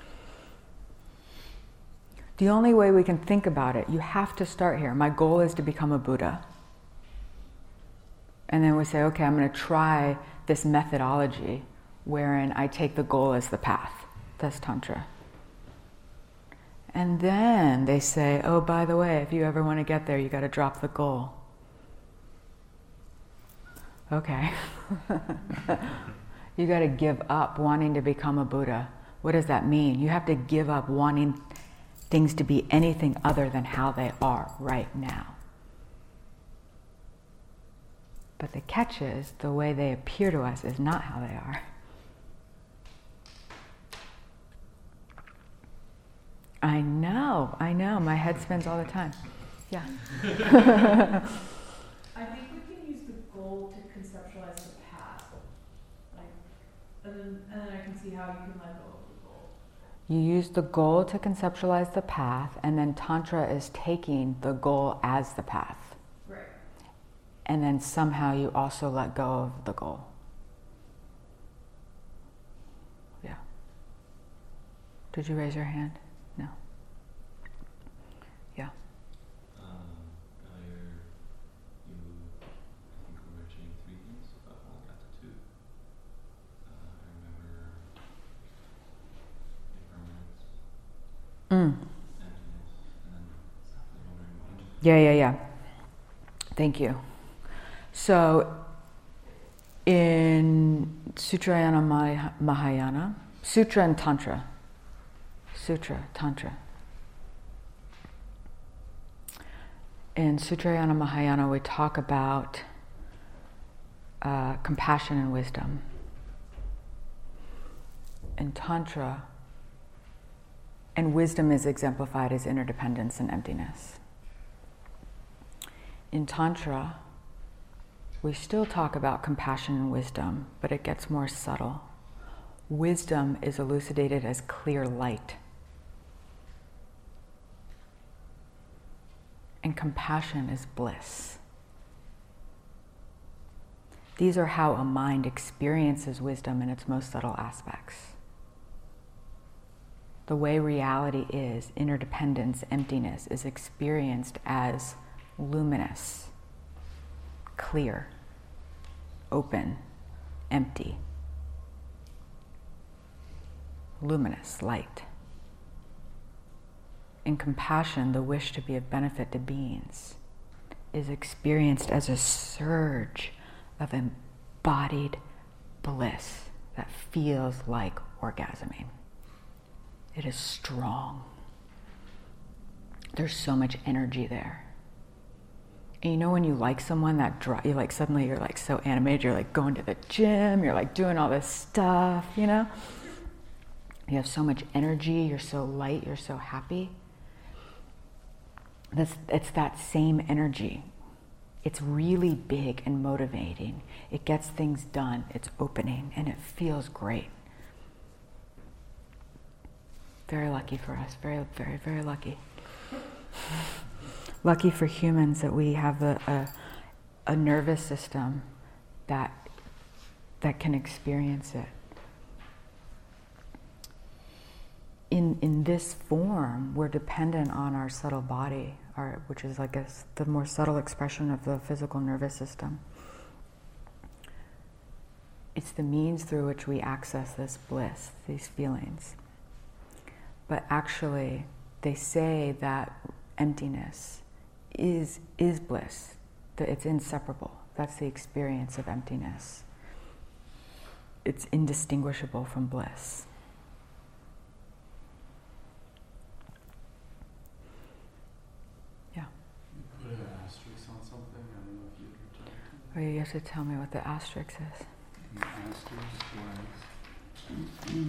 The only way we can think about it, you have to start here. My goal is to become a Buddha. And then we say, okay, I'm going to try this methodology wherein I take the goal as the path. That's Tantra. And then they say, oh, by the way, if you ever want to get there, you got to drop the goal. Okay. You got to give up wanting to become a Buddha. What does that mean? You have to give up wanting things to be anything other than how they are right now. But the catch is, the way they appear to us is not how they are. I know, my head spins all the time. Yeah. I think we can use the goal to conceptualize the path. And then I can see how you can let go of the goal. You use the goal to conceptualize the path, and then Tantra is taking the goal as the path. Right. And then somehow you also let go of the goal. Yeah. Did you raise your hand? No. Yeah. Earlier, I think we were mentioning 3 things, but I only got to 2. I remember impermanence, emptiness, and then wondering Yeah. Thank you. So, in Sutrayana Mahayana, Sutra and Tantra. In Sutrayana Mahayana, we talk about compassion and wisdom. In Tantra, and wisdom is exemplified as interdependence and emptiness. In Tantra, we still talk about compassion and wisdom, but it gets more subtle. Wisdom is elucidated as clear light. And compassion is bliss. These are how a mind experiences wisdom in its most subtle aspects. The way reality is, interdependence, emptiness, is experienced as luminous, clear, open, empty. Luminous, light. In compassion, the wish to be of benefit to beings is experienced as a surge of embodied bliss that feels like orgasming. It is strong. There's so much energy there. And you know when you like someone that you like suddenly you're like so animated, you're like going to the gym, you're like doing all this stuff, you know? You have so much energy, you're so light, you're so happy. It's that same energy. It's really big and motivating. It gets things done, it's opening, and it feels great. Very lucky for us, very, very, very lucky. Lucky for humans that we have a nervous system that can experience it. In this form, we're dependent on our subtle body, which is like the more subtle expression of the physical nervous system. It's the means through which we access this bliss, these feelings. But actually, they say that emptiness is bliss, that it's inseparable. That's the experience of emptiness. It's indistinguishable from bliss. Yeah. You put an asterisk on something, I don't know if you could tell me. Oh, you have to tell me what the asterisk is. you asked us was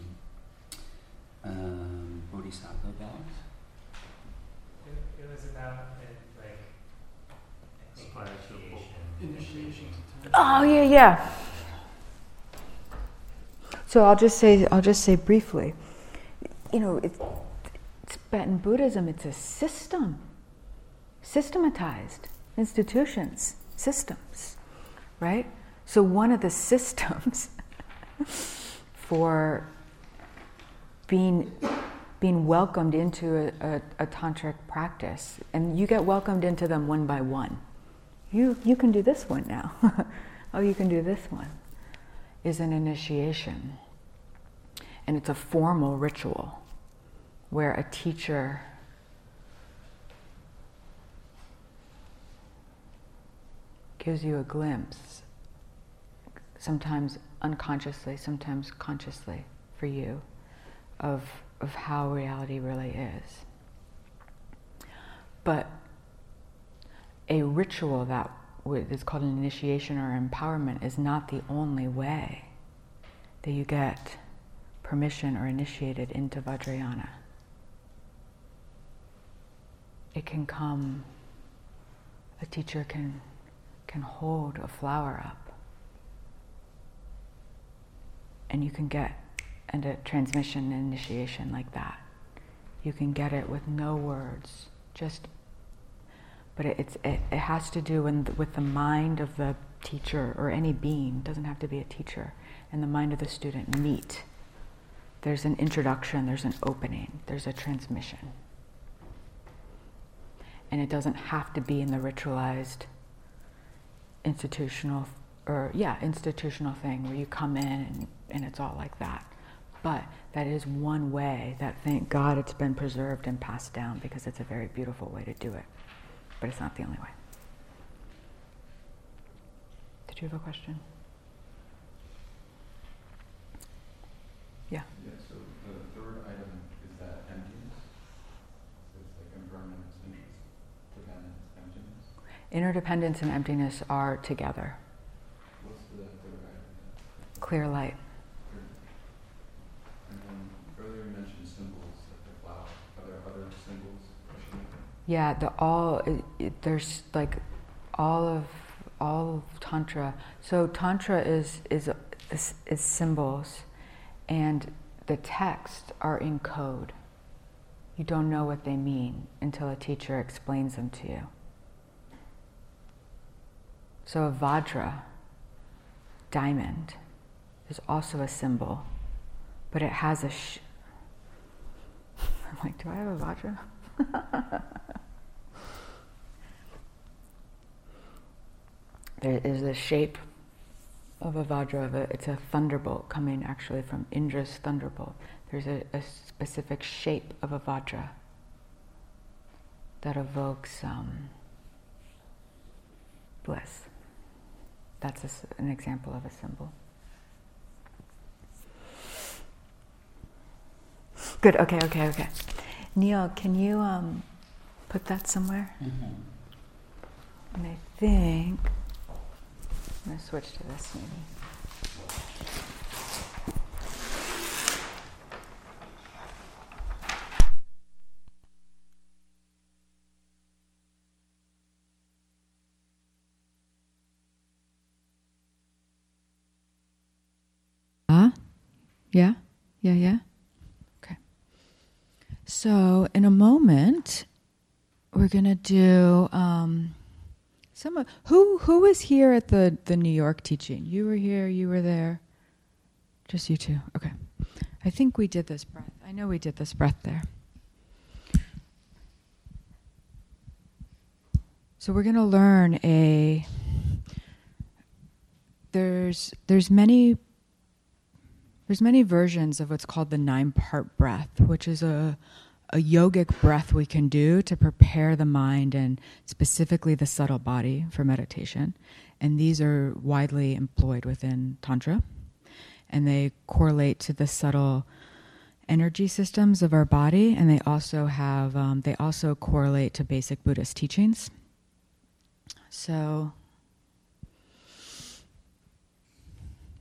Bodhisattva vows. It was about like Initiation. Oh yeah. So I'll just say briefly. It's Tibetan Buddhism. It's a system, systematized institutions, systems, right? So one of the systems for being welcomed into a tantric practice, and you get welcomed into them one by one. You can do this one now. Oh, you can do this one. Is an initiation. And it's a formal ritual where a teacher gives you a glimpse, sometimes unconsciously, sometimes consciously for you, of how reality really is. But a ritual that is called an initiation or empowerment is not the only way that you get permission or initiated into Vajrayana. It can come, a teacher can hold a flower up, and you can get a transmission initiation like that. You can get it with no words, but it has to do with the mind of the teacher or any being. It doesn't have to be a teacher, and the mind of the student meet. There's an introduction, there's an opening, there's a transmission. And it doesn't have to be in the ritualized institutional thing where you come in and it's all like that. But that is one way that, thank God, it's been preserved and passed down, because it's a very beautiful way to do it. But it's not the only way. Did you have a question? Yeah. Yeah, so the third item is that emptiness. So it's like impermanence, interdependence, emptiness. Interdependence and emptiness are together. What's the third item? Clear light. And then earlier you mentioned symbols, like the flower. Are there other symbols? Yeah, there's like all of Tantra. So Tantra is symbols, and the texts are in code. You don't know what they mean until a teacher explains them to you. So a Vajra, diamond, is also a symbol, but it has a I'm like, do I have a Vajra? There is the shape of a Vajra. It's a thunderbolt coming actually from Indra's thunderbolt. There's a specific shape of a Vajra that evokes bliss. That's an example of a symbol. Good, okay. Neil, can you put that somewhere? Mm-hmm. And I think, I'm going to switch to this maybe. Yeah. Okay. So in a moment, we're gonna do who was here at the New York teaching? You were here. You were there. Just you two. Okay. I think we did this breath. I know we did this breath there. So we're gonna learn There's many versions of what's called the 9-part breath, which is a yogic breath we can do to prepare the mind and specifically the subtle body for meditation. And these are widely employed within Tantra. And they correlate to the subtle energy systems of our body, and they also correlate to basic Buddhist teachings. So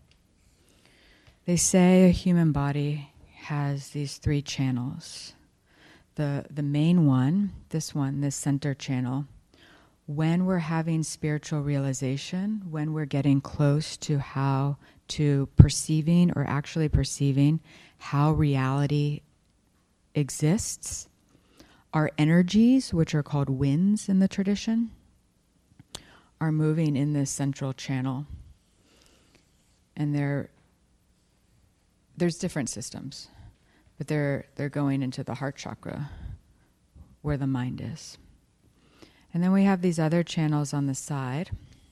They say a human body has these 3 channels. The main one, this center channel, when we're having spiritual realization, when we're getting close to how to perceiving or actually perceiving how reality exists, our energies, which are called winds in the tradition, are moving in this central channel. And there's different systems, but they're going into the heart chakra, where the mind is. And then we have these other channels on the side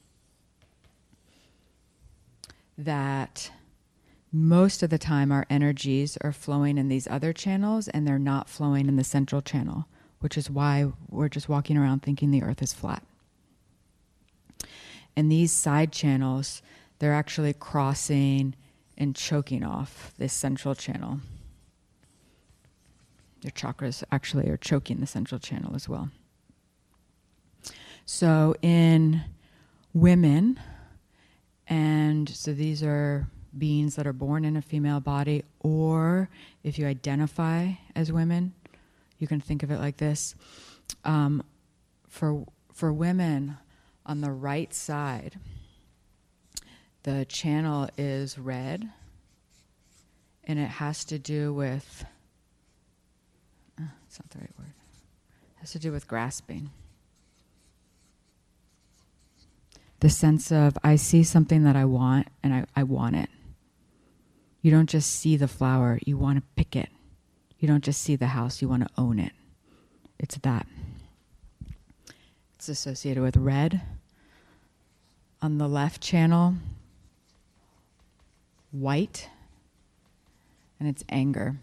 that most of the time our energies are flowing in these other channels and they're not flowing in the central channel, which is why we're just walking around thinking the earth is flat. And these side channels, they're actually crossing and choking off this central channel. Your chakras actually are choking the central channel as well. So in women, and so these are beings that are born in a female body, or if you identify as women, you can think of it like this. For women, on the right side, the channel is red, and it has to do with, it's not the right word, it has to do with grasping. The sense of, I see something that I want, and I want it. You don't just see the flower, you want to pick it. You don't just see the house, you want to own it. It's that. It's associated with red. On the left channel, white, and it's anger.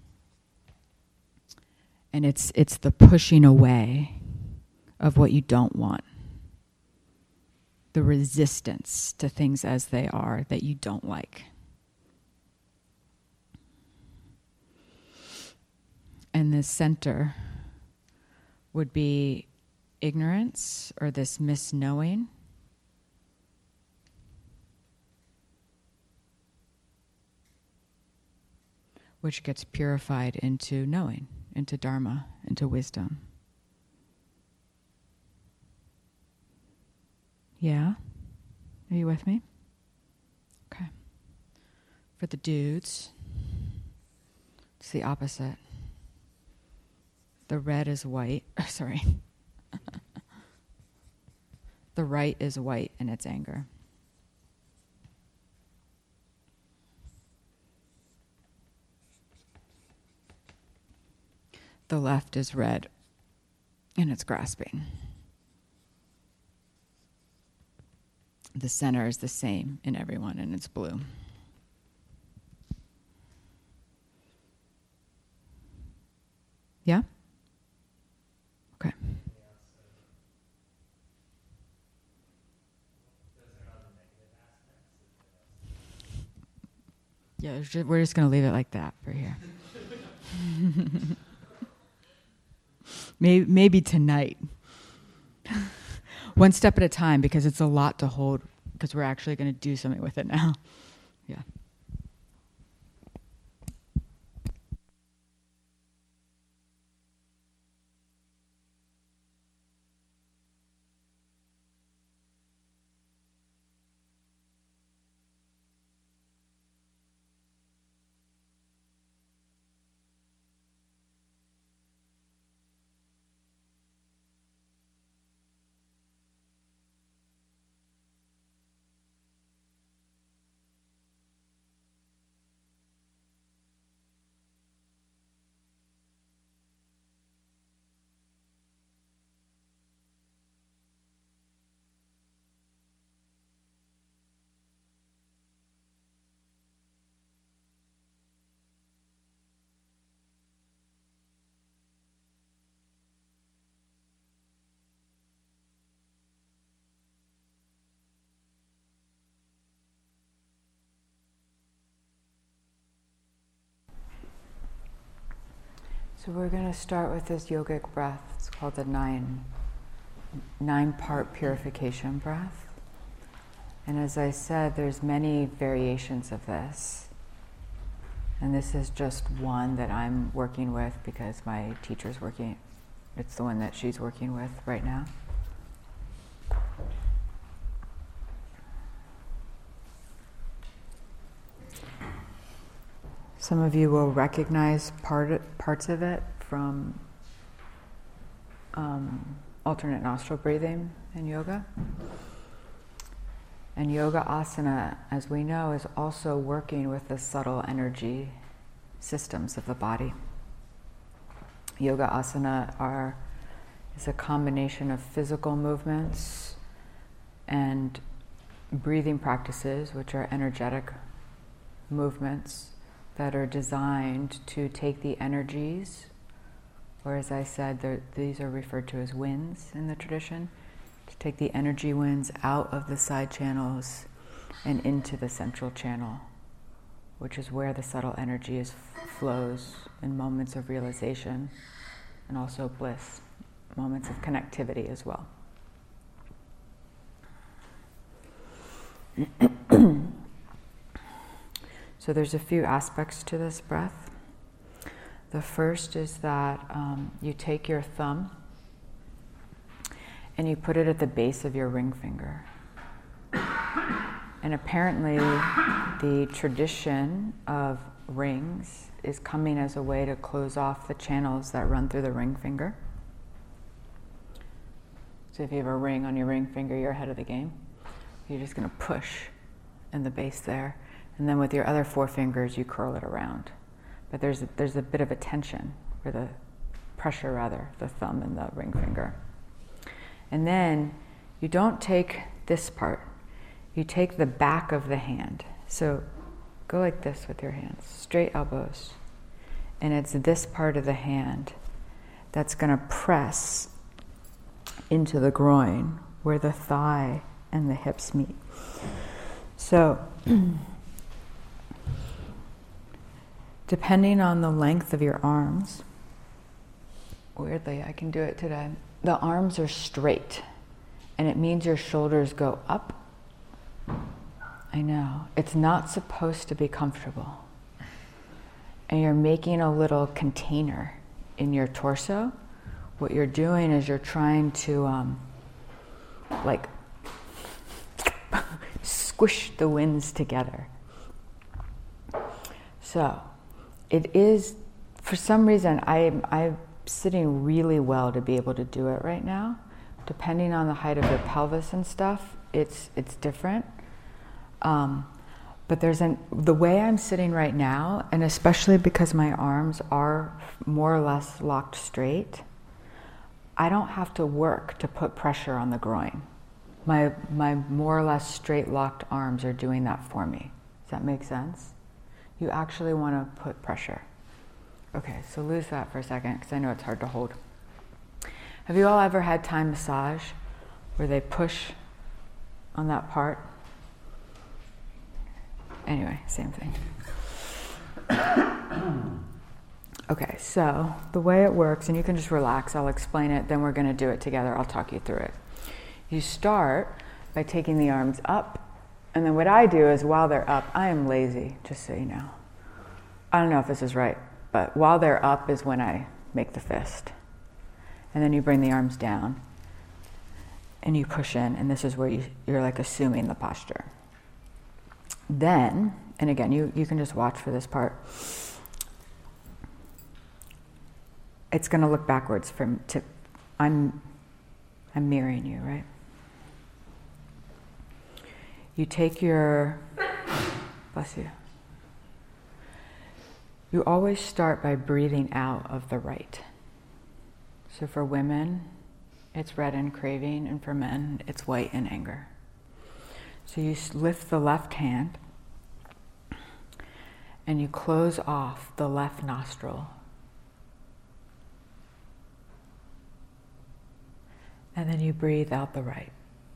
And it's the pushing away of what you don't want. The resistance to things as they are that you don't like. And the center would be ignorance, or this misknowing. Which gets purified into knowing, into Dharma, into wisdom. Yeah? Are you with me? Okay. For the dudes, it's the opposite. The red is white. Sorry. The right is white, and it's anger. The left is red, and it's grasping. The center is the same in everyone, and it's blue. Yeah? Okay. Yeah, we're just going to leave it like that for here. Maybe tonight. One step at a time, because it's a lot to hold, because we're actually going to do something with it now. Yeah. So we're going to start with this yogic breath. It's called the nine-part purification breath. And as I said, there's many variations of this. And this is just one that I'm working with because my teacher's working, it's the one that she's working with right now. Some of you will recognize parts of it from alternate nostril breathing in yoga. And yoga asana, as we know, is also working with the subtle energy systems of the body. Yoga asana is a combination of physical movements and breathing practices, which are energetic movements that are designed to take the energies, or as I said, these are referred to as winds in the tradition, to take the energy winds out of the side channels and into the central channel, which is where the subtle energy flows in moments of realization and also bliss, moments of connectivity as well. So there's a few aspects to this breath. The first is that you take your thumb and you put it at the base of your ring finger. And apparently the tradition of rings is coming as a way to close off the channels that run through the ring finger. So if you have a ring on your ring finger, you're ahead of the game. You're just going to push in the base there. And then with your other 4 fingers, you curl it around. But there's a bit of a tension, or the pressure rather, the thumb and the ring finger. And then you don't take this part. You take the back of the hand. So go like this with your hands, straight elbows. And it's this part of the hand that's going to press into the groin where the thigh and the hips meet. So depending on the length of your arms, weirdly, I can do it today. The arms are straight, and it means your shoulders go up. I know. It's not supposed to be comfortable. And you're making a little container in your torso. What you're doing is you're trying to squish the winds together. So it is, for some reason, I'm sitting really well to be able to do it right now. Depending on the height of your pelvis and stuff, it's different. But the way I'm sitting right now, and especially because my arms are more or less locked straight, I don't have to work to put pressure on the groin. My more or less straight locked arms are doing that for me. Does that make sense? You actually want to put pressure. Okay, so lose that for a second, because I know it's hard to hold. Have you all ever had Thai massage where they push on that part? Anyway, same thing. Okay, so the way it works, and you can just relax, I'll explain it, then we're going to do it together, I'll talk you through it. You start by taking the arms up, and then what I do is while they're up, I am lazy, just so you know. I don't know if this is right, but while they're up is when I make the fist. And then you bring the arms down, and you push in, and this is where you're like assuming the posture. Then, and again, you can just watch for this part. It's going to look backwards I'm mirroring you, right? You take your, bless you. You always start by breathing out of the right. So for women, it's red and craving, and for men, it's white and anger. So you lift the left hand, and you close off the left nostril. And then you breathe out the right.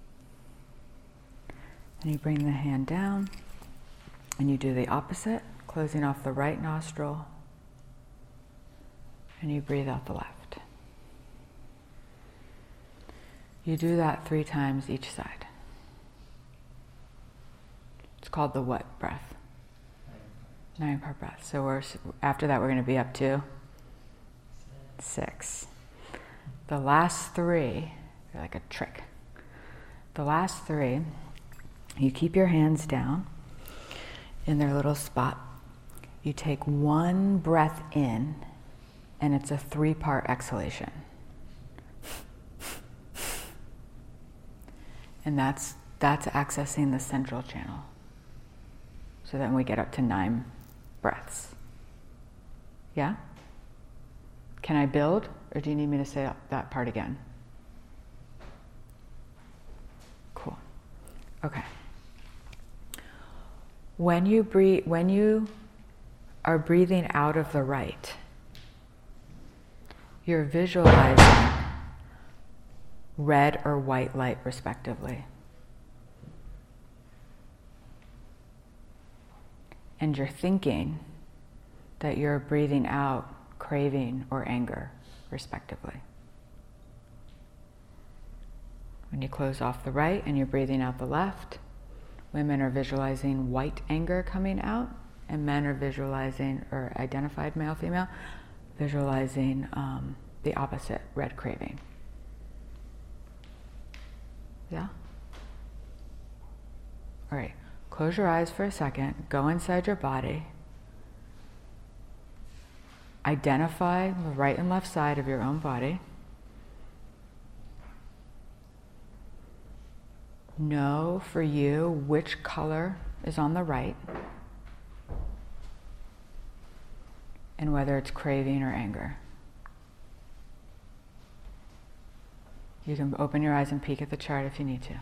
And you bring the hand down, and you do the opposite, closing off the right nostril, and you breathe out the left. You do that 3 times each side. It's called the what breath? 9 per breath. So after that, we're going to be up to 6. The last 3, they're like a trick. The last 3, you keep your hands down in their little spot. You take 1 breath in, and it's a 3-part exhalation. And that's accessing the central channel. So then we get up to 9 breaths. Yeah? Can I build, or do you need me to say that part again? Cool. Okay. When you are breathing out of the right, you're visualizing red or white light respectively. And you're thinking that you're breathing out craving or anger respectively. When you close off the right and you're breathing out the left, women are visualizing white anger coming out, and men are visualizing, or identified male, female, visualizing the opposite, red craving. Yeah? All right, close your eyes for a second, go inside your body, identify the right and left side of your own body. Know for you which color is on the right and whether it's craving or anger. You can open your eyes and peek at the chart if you need to.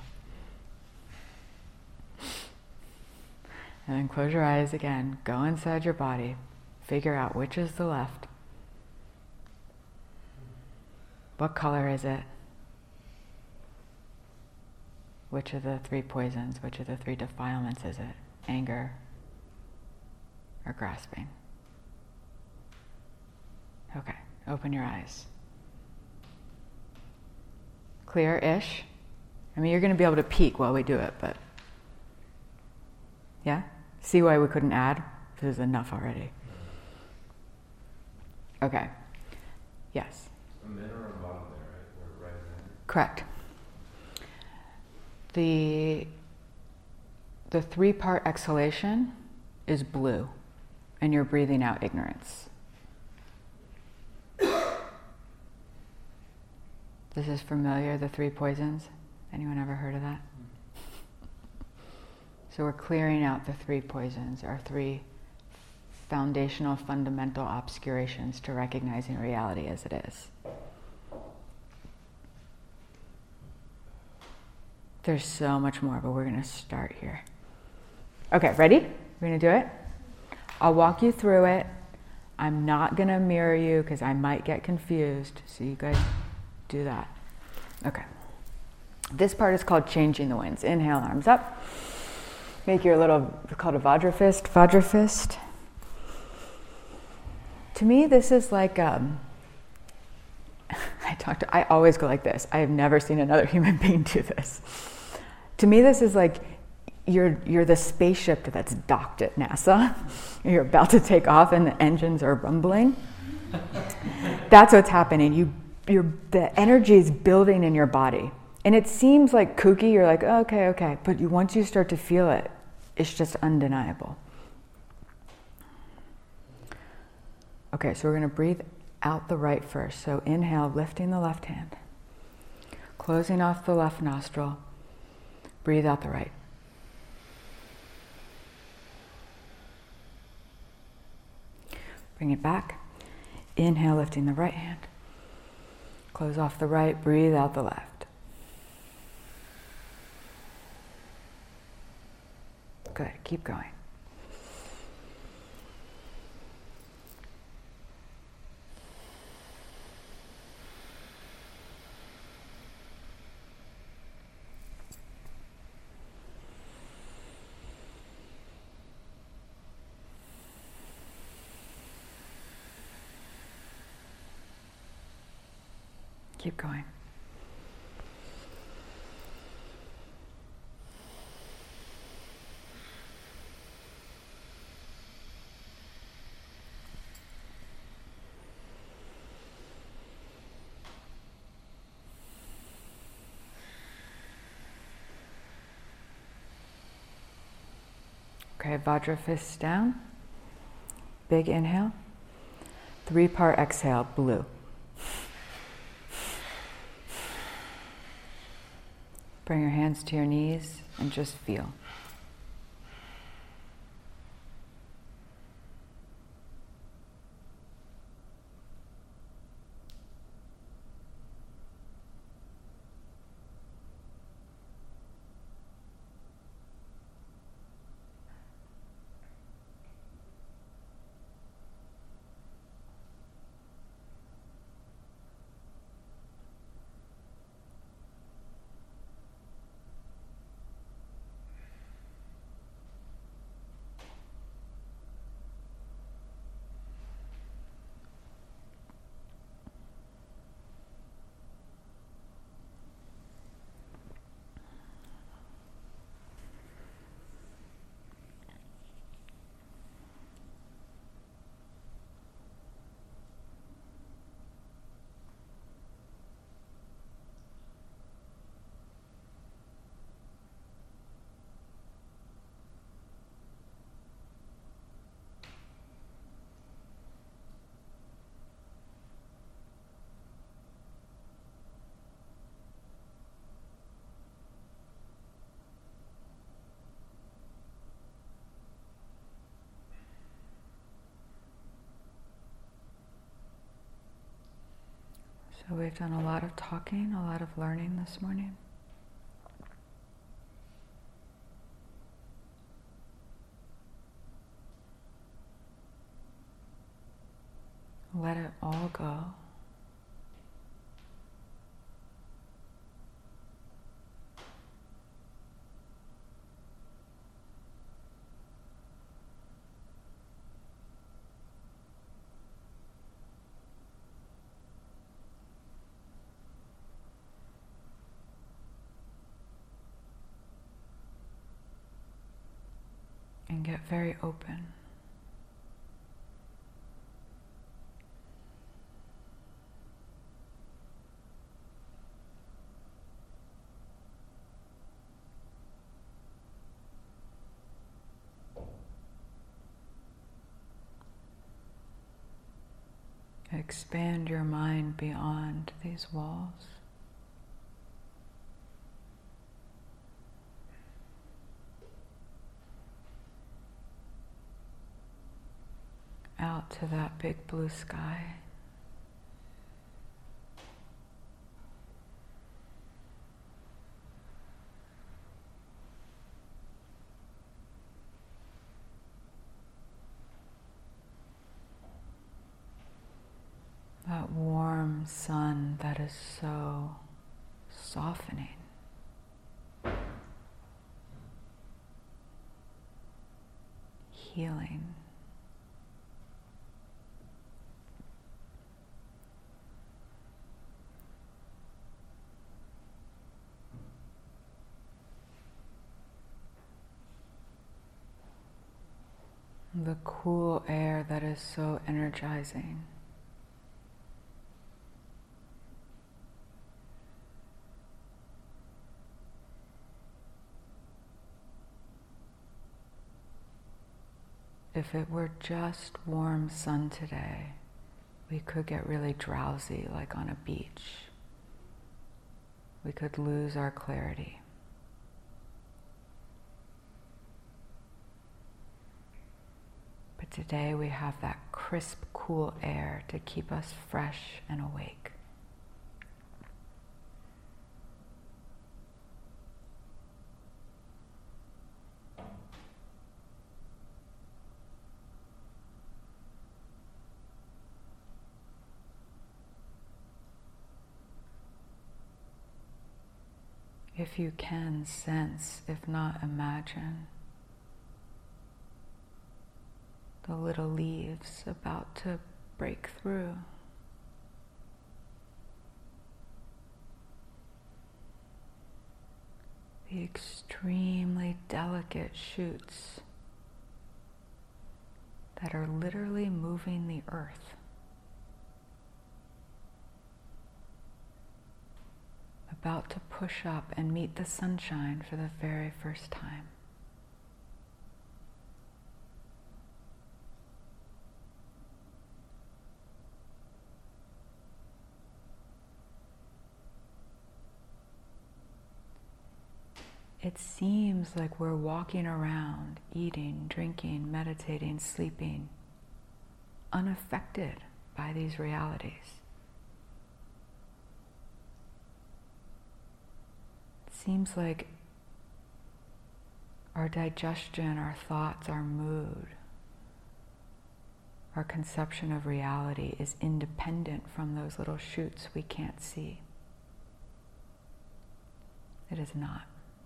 And then close your eyes again, go inside your body, figure out which is the left. What color is it? Which of the 3 poisons, which of the 3 defilements is it? Anger or grasping? Okay, open your eyes. Clear-ish? I mean, you're going to be able to peek while we do it, but... Yeah? See why we couldn't add? This is enough already. Okay. Yes? A men are on the bottom there, right? Or right hand? Correct. The 3-part exhalation is blue, and you're breathing out ignorance. This is familiar, the 3 poisons? Anyone ever heard of that? So we're clearing out the 3 poisons, our 3 foundational, fundamental obscurations to recognizing reality as it is. There's so much more, but we're going to start here. Okay, ready? We're going to do it? I'll walk you through it. I'm not going to mirror you because I might get confused, so you guys do that. Okay. This part is called changing the winds. Inhale, arms up. Make your little, it's called a Vajra fist. To me, this is like, I always go like this. I have never seen another human being do this. To me, this is like you're the spaceship that's docked at NASA. You're about to take off and the engines are rumbling. That's what's happening. The energy is building in your body. And it seems like kooky. You're like, oh, okay. But once you start to feel it, it's just undeniable. Okay, so we're going to breathe out the right first. So inhale, lifting the left hand. Closing off the left nostril. Breathe out the right. Bring it back. Inhale, lifting the right hand. Close off the right, breathe out the left. Good, keep going. Keep going. Okay, Vajra fists down. Big inhale. 3-part exhale, blue. Bring your hands to your knees and just feel. So we've done a lot of talking, a lot of learning this morning. Let it all go. And get very open. Expand your mind beyond these walls. Out to that big blue sky. That warm sun that is so softening. Healing. The cool air that is so energizing. If it were just warm sun today, we could get really drowsy, like on a beach. We could lose our clarity. But today we have that crisp, cool air to keep us fresh and awake. If you can sense, if not imagine, the little leaves about to break through. The extremely delicate shoots that are literally moving the earth. About to push up and meet the sunshine for the very first time. it seems like we're walking around, eating, drinking, meditating, sleeping, unaffected by these realities. It seems like our digestion, our thoughts, our mood, our conception of reality is independent from those little shoots we can't see. It is not.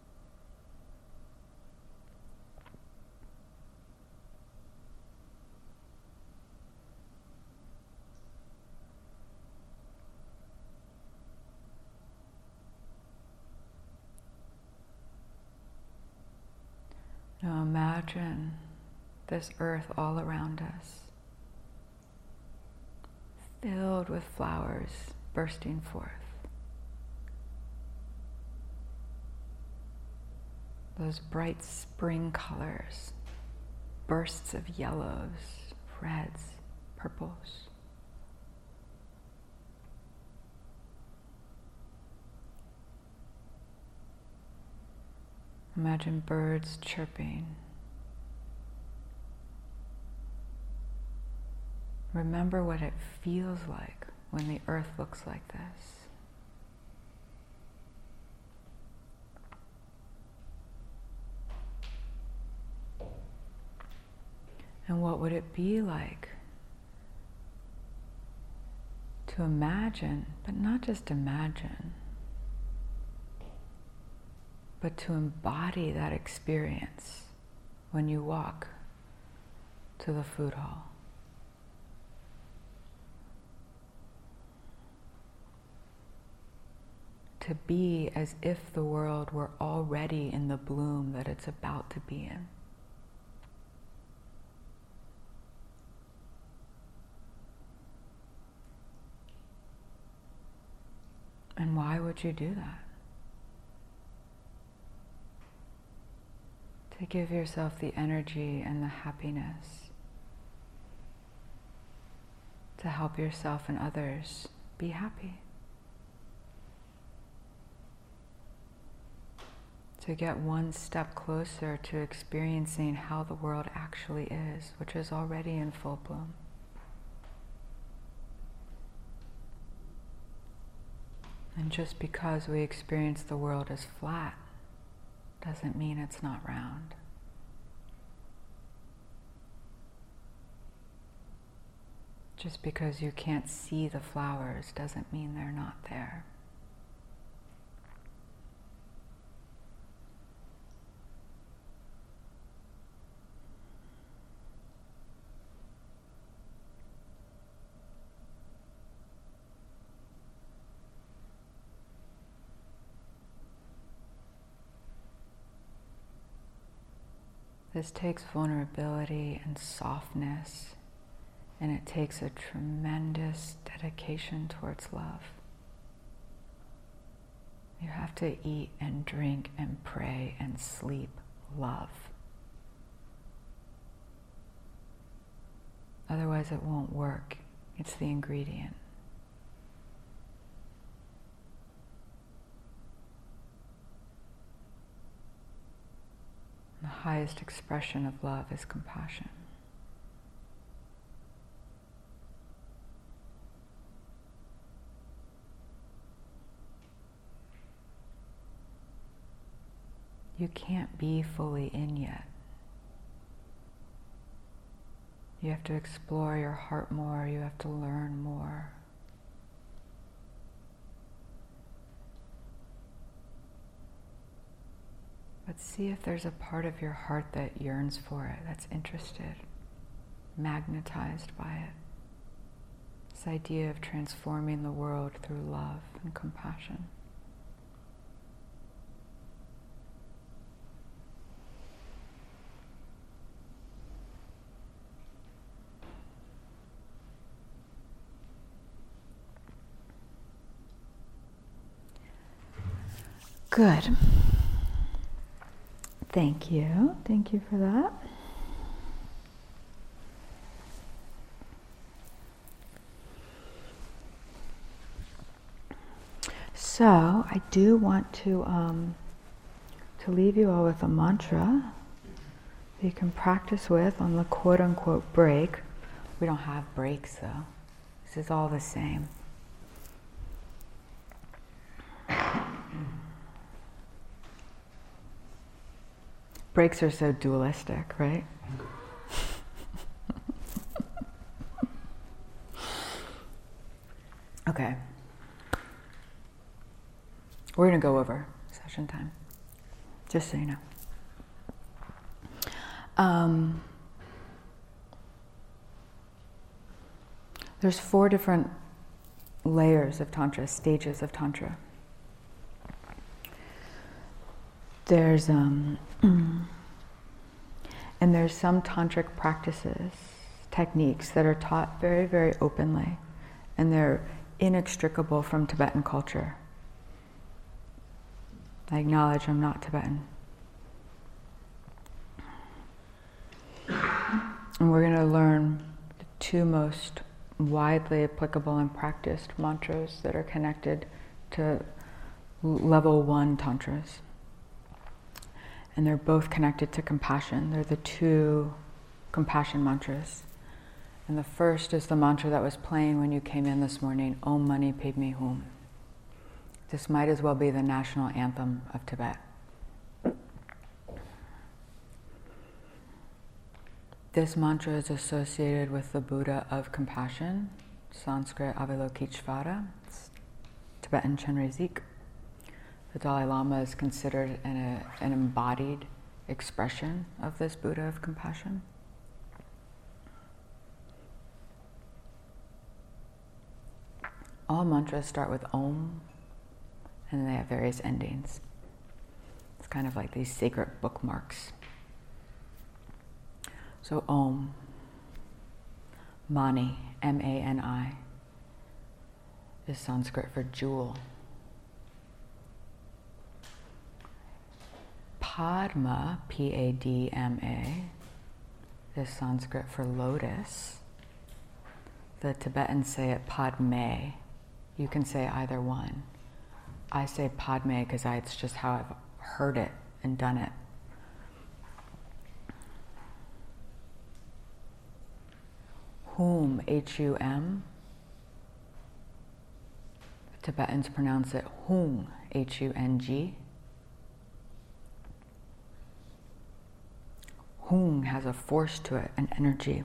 Now imagine this earth all around us, filled with flowers bursting forth. Those bright spring colors, bursts of yellows, reds, purples. Imagine birds chirping. Remember what it feels like when the earth looks like this. And what would it be like to imagine, but not just imagine, but to embody that experience when you walk to the food hall. To be as if the world were already in the bloom that it's about to be in. And why would you do that? To give yourself the energy and the happiness to help yourself and others be happy. To get one step closer to experiencing how the world actually is, which is already in full bloom. And just because we experience the world as flat doesn't mean it's not round. Just because you can't see the flowers doesn't mean they're not there. This takes vulnerability and softness, and it takes a tremendous dedication towards love. You have to eat and drink and pray and sleep love. Otherwise it won't work. It's the ingredient. The highest expression of love is compassion. You can't be fully in yet. You have to explore your heart more, you have to learn more. But see if there's a part of your heart that yearns for it, that's interested, magnetized by it. This idea of transforming the world through love and compassion. Good. Thank you. Thank you for that. So I do want to to leave you all with a mantra that you can practice with on the quote-unquote break. We don't have breaks though. This is all the same. Breaks are so dualistic, right? Okay. We're going to go over session time, just so you know. There's 4 different layers of Tantra, stages of Tantra. There's, and there's some tantric practices, techniques that are taught very, very openly, and they're inextricable from Tibetan culture. I acknowledge I'm not Tibetan. And we're going to learn the 2 most widely applicable and practiced mantras that are connected to level 1 tantras. And they're both connected to compassion. They're the 2 compassion mantras. And the first is the mantra that was playing when you came in this morning, Om Mani Padme Hum. This might as well be the national anthem of Tibet. This mantra is associated with the Buddha of compassion, Sanskrit Avalokiteshvara, Tibetan Chenrezig. The Dalai Lama is considered an embodied expression of this Buddha of compassion. All mantras start with Om, and they have various endings. It's kind of like these sacred bookmarks. So Om, Mani, M-A-N-I, is Sanskrit for jewel. Padma, P-A-D-M-A, is Sanskrit for lotus. The Tibetans say it Padme. You can say either one. I say Padme because it's just how I've heard it and done it. Hum, H-U-M. Tibetans pronounce it Hung, H-U-N-G. Hung has a force to it, an energy.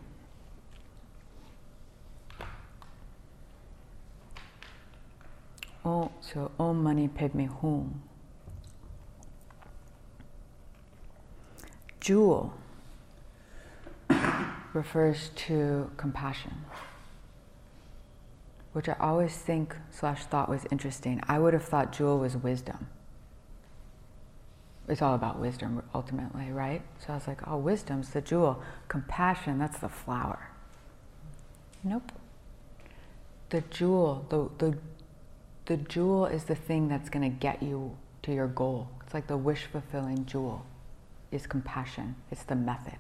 Oh, so Om Mani Padme Hum. Jewel refers to compassion, which I always thought was interesting. I would have thought jewel was wisdom. It's all about wisdom ultimately, right? So I was like, oh, wisdom's the jewel. Compassion, that's the flower. Nope. The jewel, the jewel is the thing that's going to get you to your goal. It's like the wish-fulfilling jewel is compassion. It's the method.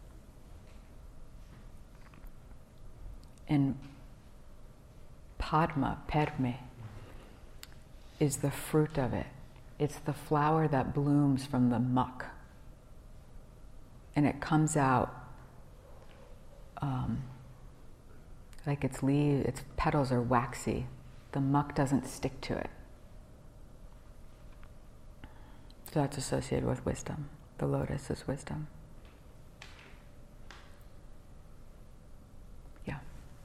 And Padma, is the fruit of it. It's the flower that blooms from the muck. And it comes out like its leaves, its petals are waxy. The muck doesn't stick to it. So that's associated with wisdom. The lotus is wisdom. Yeah.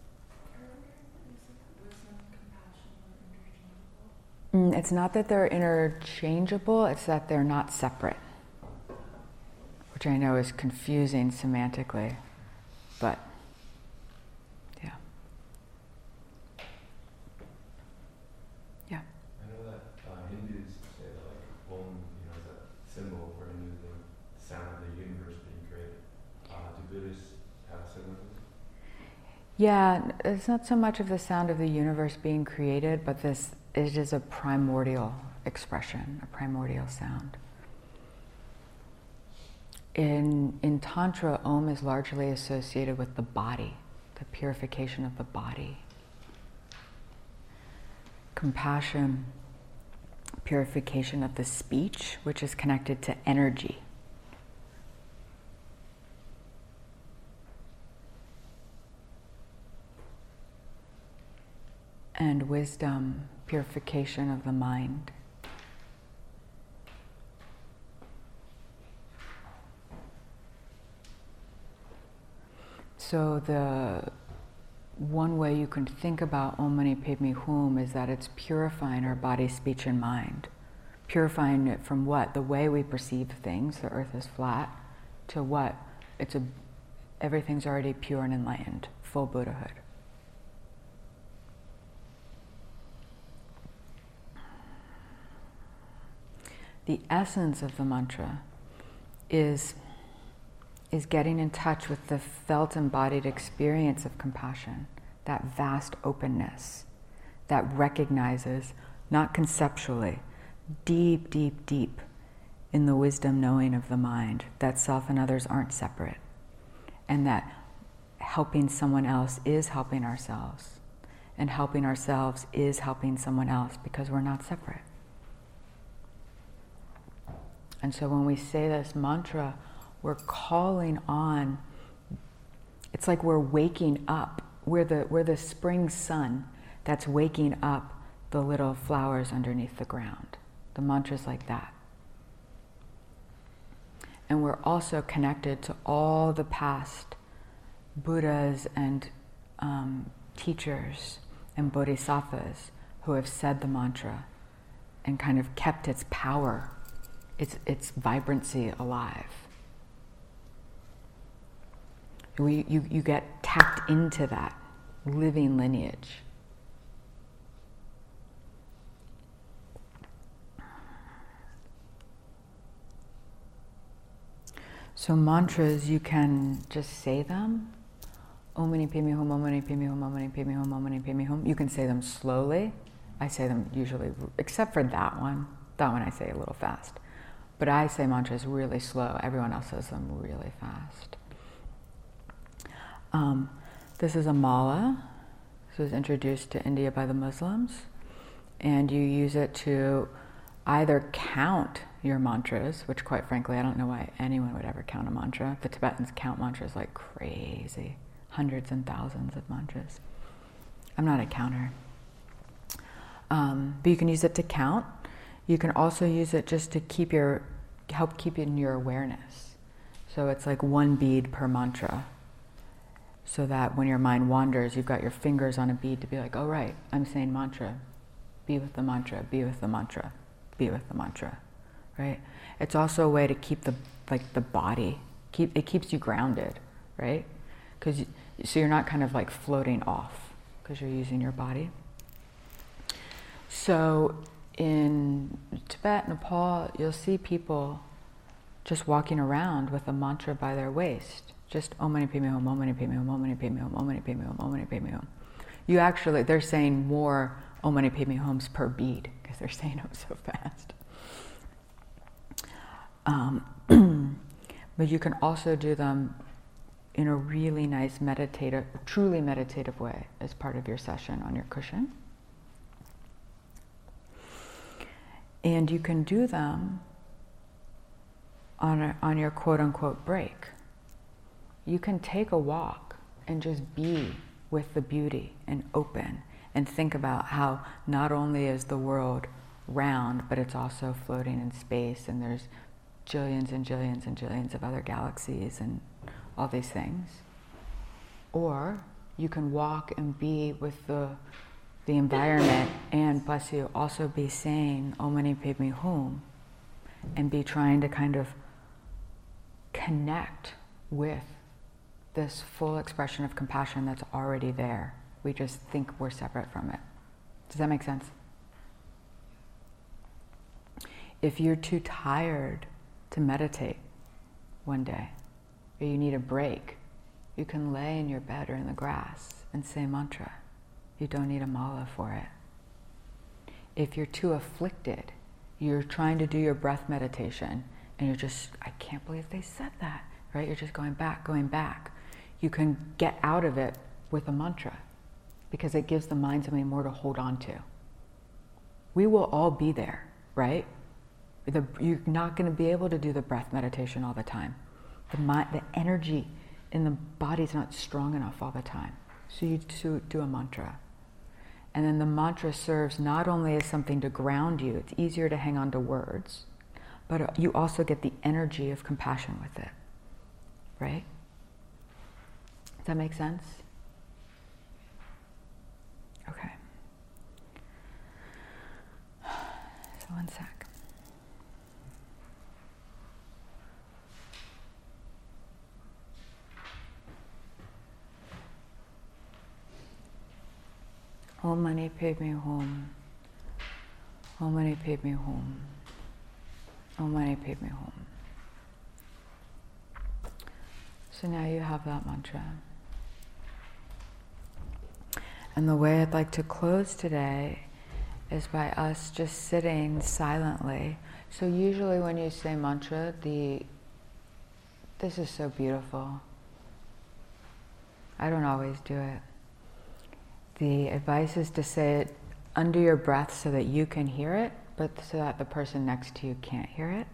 It's not that they're interchangeable, it's that they're not separate. Which I know is confusing semantically, but yeah. Yeah. I know that Hindus say that like Om, is a symbol for Hinduism, the sound of the universe being created. Do Buddhists have similar things? Yeah, it's not so much of the sound of the universe being created, but it is a primordial expression, a primordial sound. In Tantra, Om is largely associated with the body, the purification of the body. Compassion, purification of the speech, which is connected to energy. And wisdom, purification of the mind. So the one way you can think about Om Mani Padme Hum is that it's purifying our body, speech, and mind. Purifying it from what? The way we perceive things, the earth is flat, to what? Everything's already pure and enlightened, full Buddhahood. The essence of the mantra is getting in touch with the felt embodied experience of compassion, that vast openness that recognizes, not conceptually, deep, deep, deep in the wisdom knowing of the mind, that self and others aren't separate, and that helping someone else is helping ourselves, and helping ourselves is helping someone else because we're not separate. And so when we say this mantra, we're calling on, it's like we're waking up. We're the spring sun that's waking up the little flowers underneath the ground. The mantra's like that. And we're also connected to all the past Buddhas and teachers and bodhisattvas who have said the mantra and kind of kept its power, its vibrancy alive. You get tapped into that living lineage. So mantras, you can just say them. Om Mani Padme Hum, Om Mani Padme Hum, Om Mani Padme Hum, Om Mani Padme Hum. You can say them slowly. I say them usually, except for that one. That one I say a little fast. But I say mantras really slow. Everyone else says them really fast. This is a mala. This was introduced to India by the Muslims. And you use it to either count your mantras, which quite frankly, I don't know why anyone would ever count a mantra. The Tibetans count mantras like crazy. Hundreds and thousands of mantras. I'm not a counter. But you can use it to count. You can also use it just to help keep in your awareness. So it's like one bead per mantra. So that when your mind wanders, you've got your fingers on a bead to be like, oh right, I'm saying mantra. Be with the mantra, be with the mantra, be with the mantra, right? It's also a way to keep the body, it keeps you grounded, right? So you're not kind of like floating off because you're using your body. So in Tibet, Nepal, you'll see people just walking around with a mantra by their waist. Just Om Mani Padme Hum, Om Mani Padme Hum, Om Mani Padme Hum, Om Mani Padme Hum, Om Mani Padme Hum. They're saying more Om Mani Padme Hums per bead because they're saying them so fast. But you can also do them in a really nice truly meditative way as part of your session on your cushion. And you can do them on your quote-unquote break. You can take a walk and just be with the beauty and open and think about how not only is the world round, but it's also floating in space and there's jillions and jillions and jillions of other galaxies and all these things. Or you can walk and be with the environment and, bless you, also be saying Om Mani Padme Hum and be trying to kind of connect with this full expression of compassion that's already there. We just think we're separate from it. Does that make sense? If you're too tired to meditate one day, or you need a break, you can lay in your bed or in the grass and say mantra. You don't need a mala for it. If you're too afflicted, you're trying to do your breath meditation, and you're just, I can't believe they said that, right? You're just going back, going back. You can get out of it with a mantra because it gives the mind something more to hold on to. We will all be there. right? You're not going to be able to do the breath meditation all the time. The energy in the body's not strong enough all the time. So you do a mantra. And then the mantra serves not only as something to ground you, it's easier to hang on to words, but you also get the energy of compassion with it, right? Does that make sense? Okay. So one sec. Om Mani Padme Hum. Om Mani Padme Hum. Om Mani Padme Hum. So now you have that mantra. And the way I'd like to close today is by us just sitting silently. So usually when you say mantra, this is so beautiful. I don't always do it. The advice is to say it under your breath so that you can hear it, but so that the person next to you can't hear it.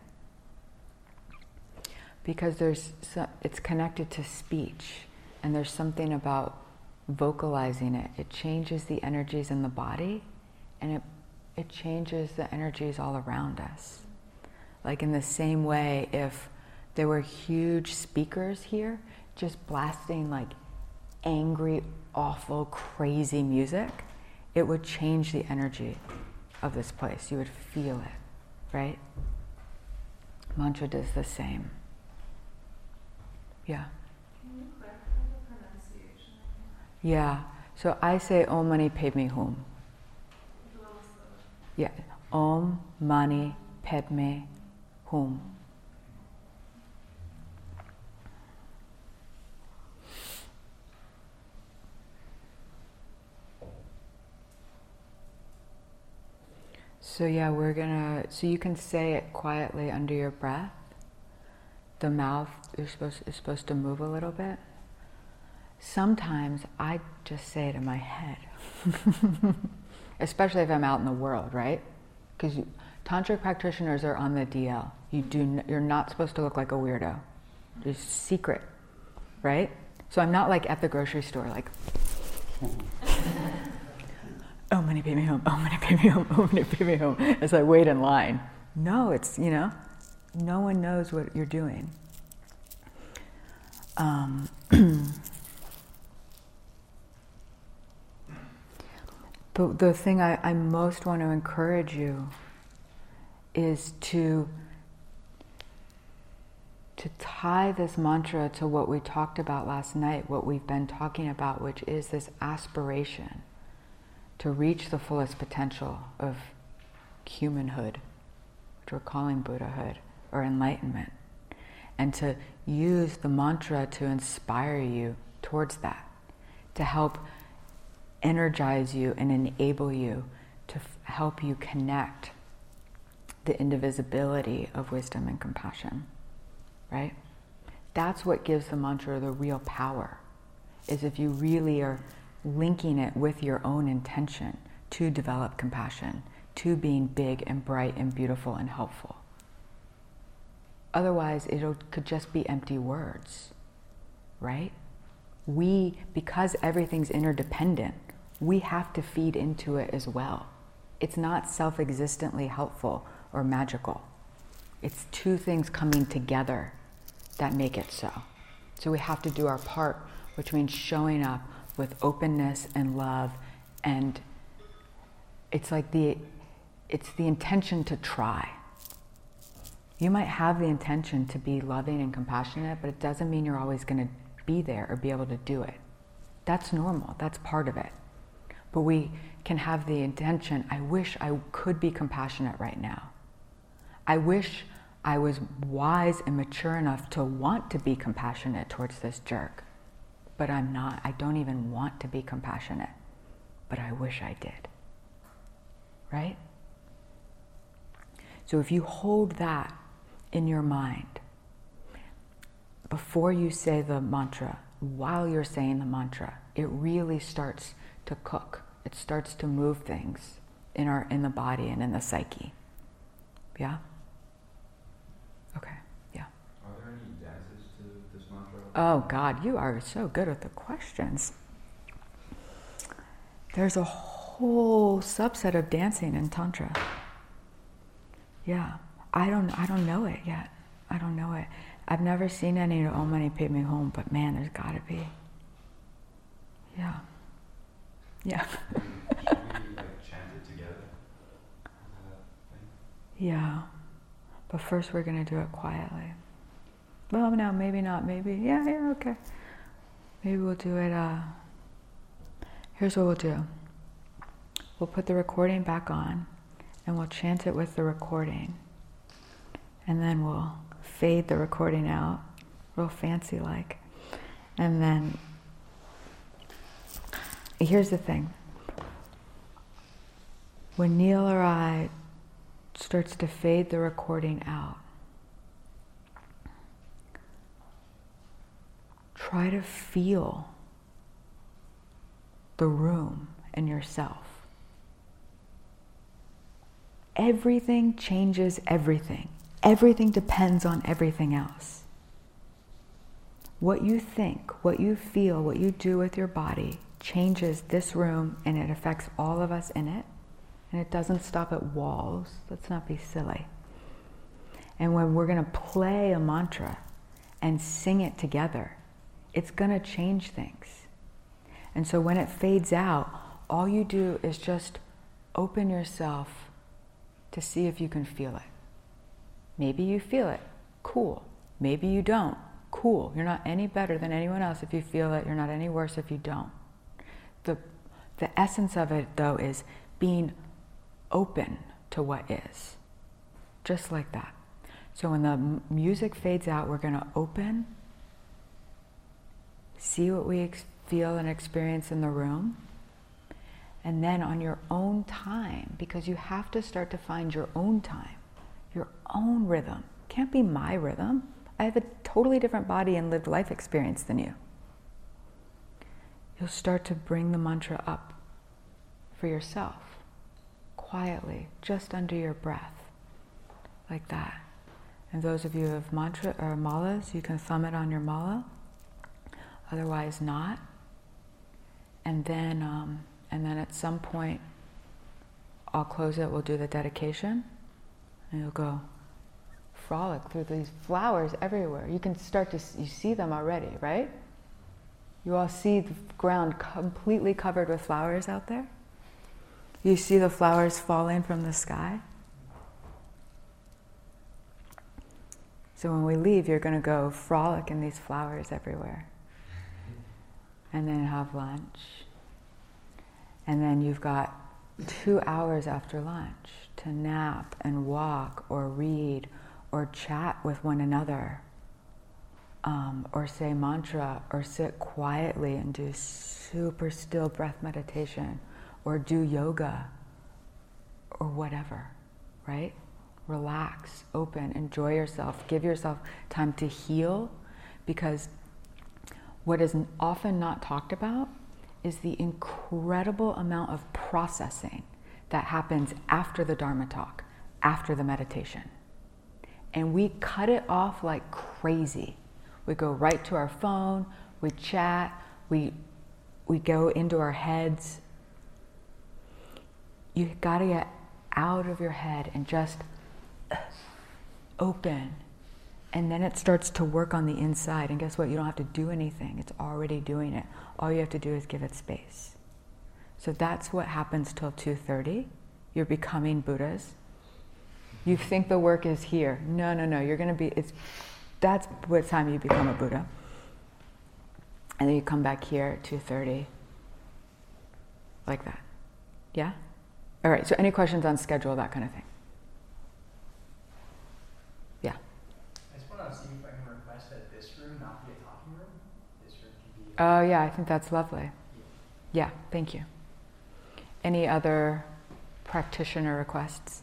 Because it's connected to speech, and there's something about vocalizing it. It changes the energies in the body, and it changes the energies all around us. Like in the same way, if there were huge speakers here, just blasting like angry, awful, crazy music, it would change the energy of this place. You would feel it, right? Mantra does the same. Yeah. Can you clarify the pronunciation? Yeah. So I say Om Mani Padme Hum. Yeah. Om Mani Padme Hum. So yeah, so you can say it quietly under your breath. The mouth is supposed to move a little bit. Sometimes I just say it in my head. Especially if I'm out in the world, right? Because tantric practitioners are on the DL. You're not supposed to look like a weirdo. It's secret, right? So I'm not like at the grocery store, like, oh, Mani Padme Hum, oh, Mani Padme Hum, oh, Mani Padme Hum, as I wait in line. No, it's, no one knows what you're doing. But the thing I most want to encourage you is to tie this mantra to what we talked about last night, what we've been talking about, which is this aspiration to reach the fullest potential of humanhood, which we're calling Buddhahood or enlightenment, and to use the mantra to inspire you towards that, to help energize you and enable you, to help you connect the indivisibility of wisdom and compassion, right? That's what gives the mantra the real power, is if you really are linking it with your own intention to develop compassion, to being big and bright and beautiful and helpful. Otherwise, could just be empty words, right? Because everything's interdependent, we have to feed into it as well. It's not self-existently helpful or magical. It's two things coming together that make it so. So we have to do our part, which means showing up with openness and love, and it's the intention to try. You might have the intention to be loving and compassionate, but it doesn't mean you're always going to be there or be able to do it. That's normal. That's part of it. But we can have the intention, I wish I could be compassionate right now. I wish I was wise and mature enough to want to be compassionate towards this jerk. But I'm not. I don't even want to be compassionate. But I wish I did. Right? So if you hold that in your mind, before you say the mantra, while you're saying the mantra, it really starts to cook. It starts to move things in the body and in the psyche. Yeah? Okay, yeah. Are there any dances to this mantra? Oh God, you are so good with the questions. There's a whole subset of dancing in Tantra. Yeah, I don't know it yet. I don't know it. I've never seen any to Om Mani Padme Hum, but man, there's gotta be. Yeah. Yeah. Should we chant it together? Is that a thing? Yeah. But first we're gonna do it quietly. Well, no, maybe not. Maybe, yeah, okay. Maybe we'll do it, here's what we'll do. We'll put the recording back on and we'll chant it with the recording. And then we'll fade the recording out, real fancy like. And then, here's the thing. When Neil or I starts to fade the recording out, try to feel the room and yourself. Everything changes everything. Everything depends on everything else. What you think, what you feel, what you do with your body changes this room, and it affects all of us in it. And it doesn't stop at walls. Let's not be silly. And when we're going to play a mantra and sing it together, it's going to change things. And so when it fades out, all you do is just open yourself to see if you can feel it. Maybe you feel it. Cool. Maybe you don't. Cool. You're not any better than anyone else if you feel it. You're not any worse if you don't. The essence of it, though, is being open to what is. Just like that. So when the music fades out, we're going to open, see what we feel and experience in the room, and then on your own time, because you have to start to find your own time, your own rhythm. Can't be my rhythm. I have a totally different body and lived life experience than you. You'll start to bring the mantra up for yourself, quietly, just under your breath, like that. And those of you who have mantra or malas, you can thumb it on your mala, otherwise not. And then at some point, I'll close it, we'll do the dedication, and you'll go frolic through these flowers everywhere. You can start to, you see them already, right? You all see the ground completely covered with flowers out there? You see the flowers falling from the sky? So when we leave, you're going to go frolic in these flowers everywhere. And then have lunch. And then you've got 2 hours after lunch to nap and walk or read or chat with one another, or say mantra, or sit quietly and do super still breath meditation, or do yoga, or whatever, right? Relax, open, enjoy yourself, give yourself time to heal, because what is often not talked about is the incredible amount of processing that happens after the Dharma talk, after the meditation. And we cut it off like crazy. We go right to our phone, we chat, we go into our heads. You gotta get out of your head and just open. And then it starts to work on the inside. And guess what? You don't have to do anything. It's already doing it. All you have to do is give it space. So that's what happens till 2:30. You're becoming Buddhas. You think the work is here. No. You're going to be, that's what time you become a Buddha. And then you come back here at 2:30. Like that. Yeah? All right, so any questions on schedule, that kind of thing? Yeah. I just want to see if I can request that this room not be a talking room. This room can be. Oh yeah, I think that's lovely. Yeah, thank you. Any other practitioner requests?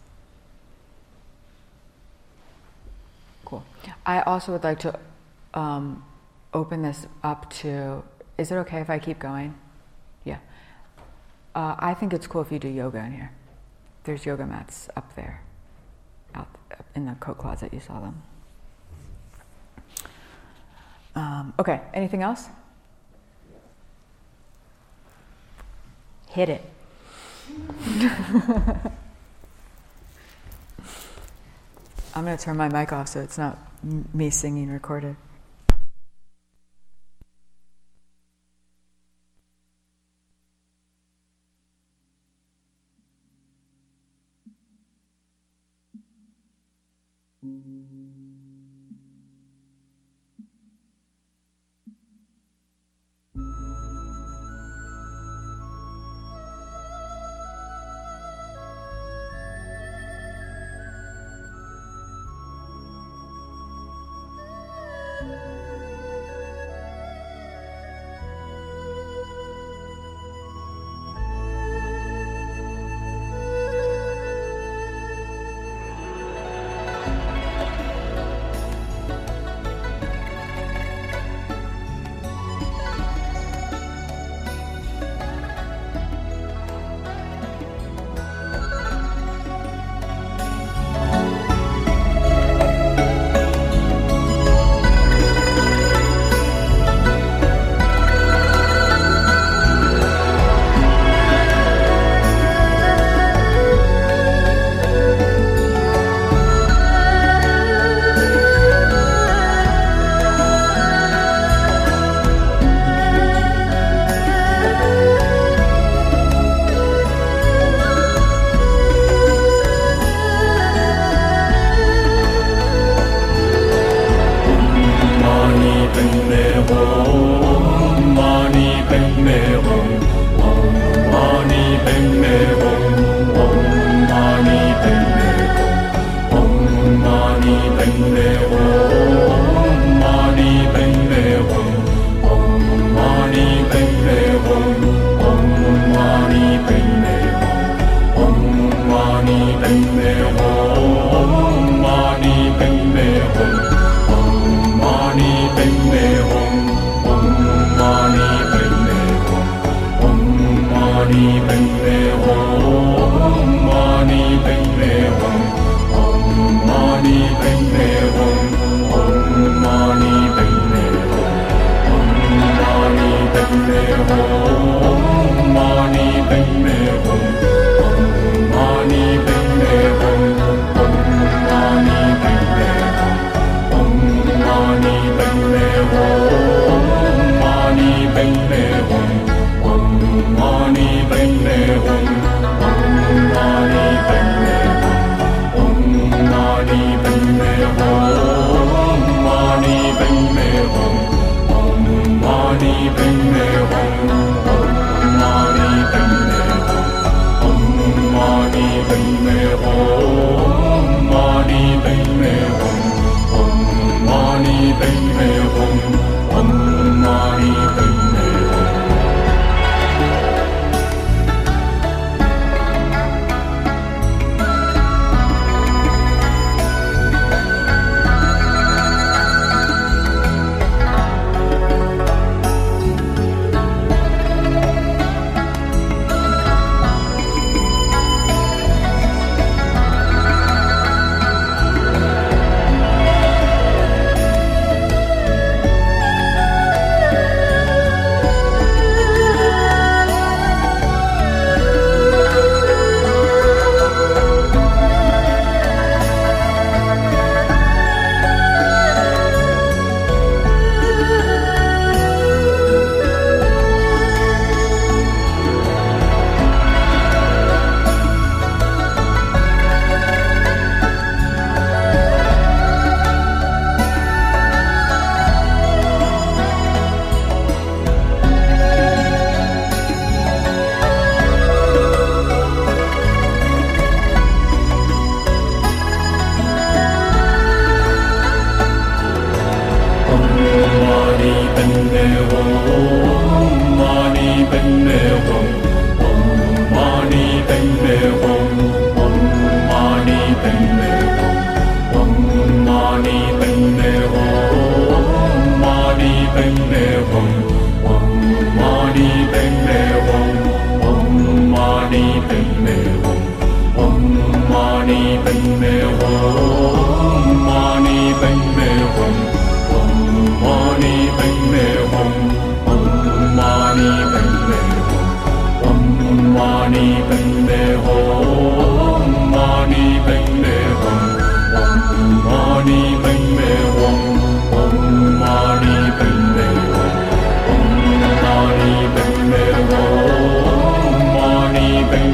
Cool. I also would like to open this up to, is it okay if I keep going? Yeah. I think it's cool if you do yoga in here. There's yoga mats up there. out in the coat closet. You saw them. Okay. Anything else? Hit it. I'm going to turn my mic off so it's not me singing recorded.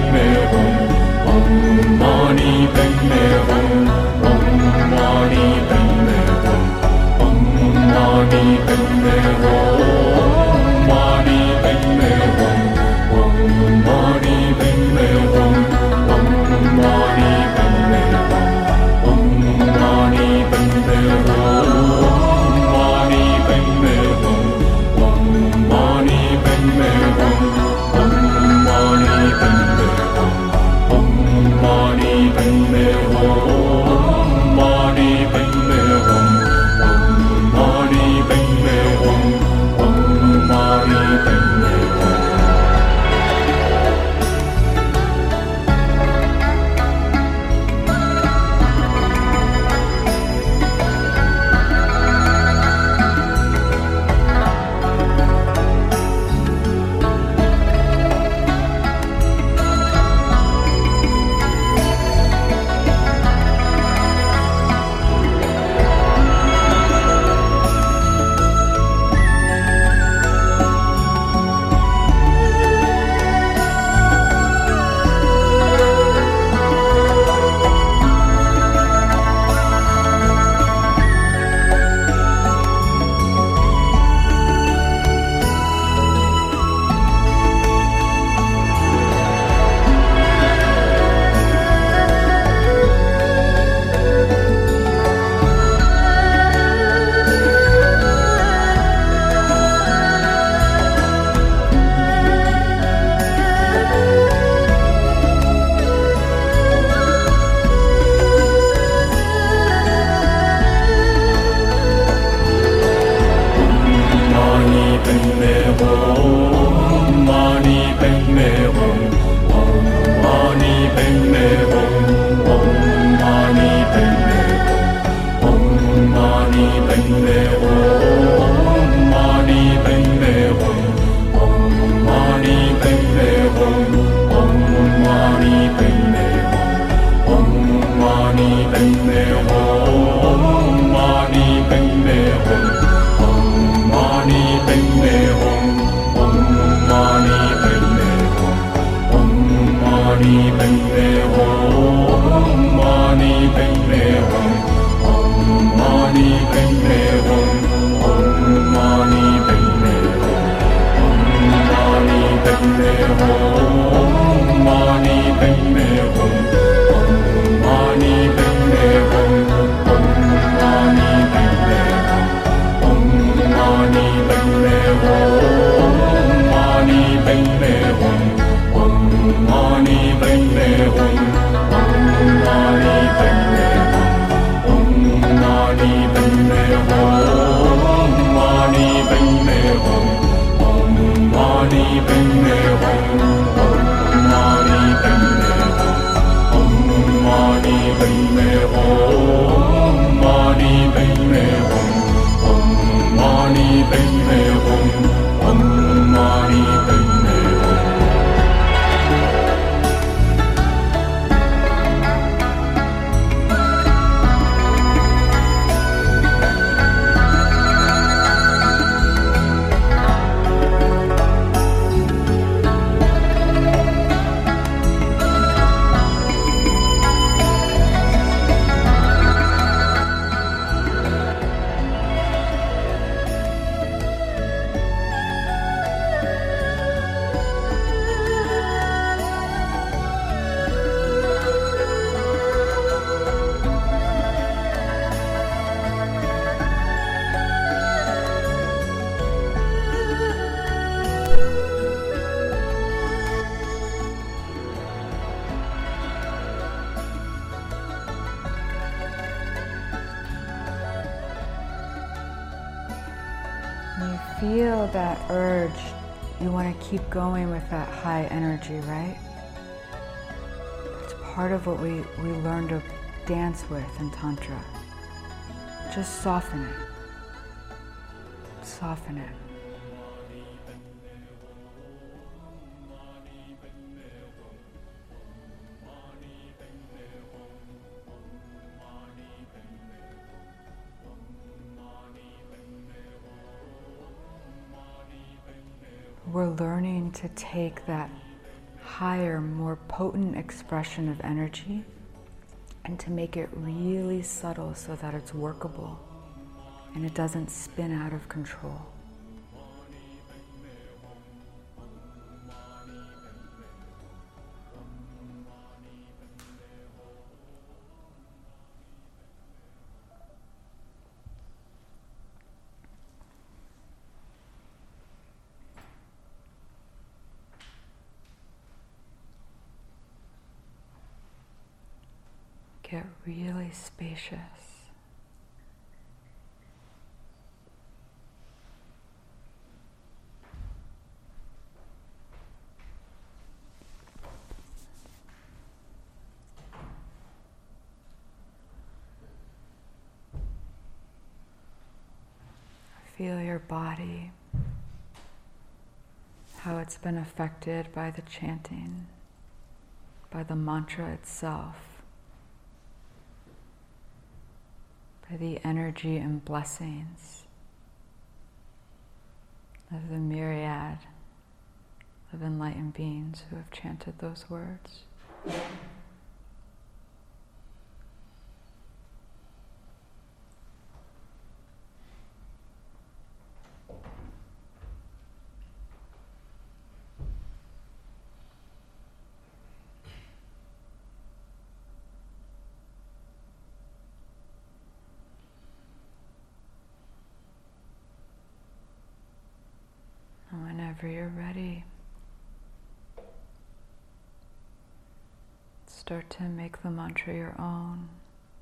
Padme Hum. Om Mani Padme Hum. Om Mani Padme Hum. Om Mani Padme Hum. Mani Padme Hum. Om Mani Padme Hum. Om Mani Padme Hum. Om Mani Padme Hum. Mani Padme Hum. Om Mani Padme Hum. Om Mani Padme Hum. Om Mani Padme Hum. Mani Padme Hum. Om Mani Padme Hum. Om Mani Padme Hum. Feel that urge. You want to keep going with that high energy, right? It's part of what we learn to dance with in Tantra. Just soften it. Soften it. We're learning to take that higher, more potent expression of energy, and to make it really subtle so that it's workable and it doesn't spin out of control. Get really spacious. Feel your body, how it's been affected by the chanting, by the mantra itself, by the energy and blessings of the myriad of enlightened beings who have chanted those words. Whenever you're ready, start to make the mantra your own.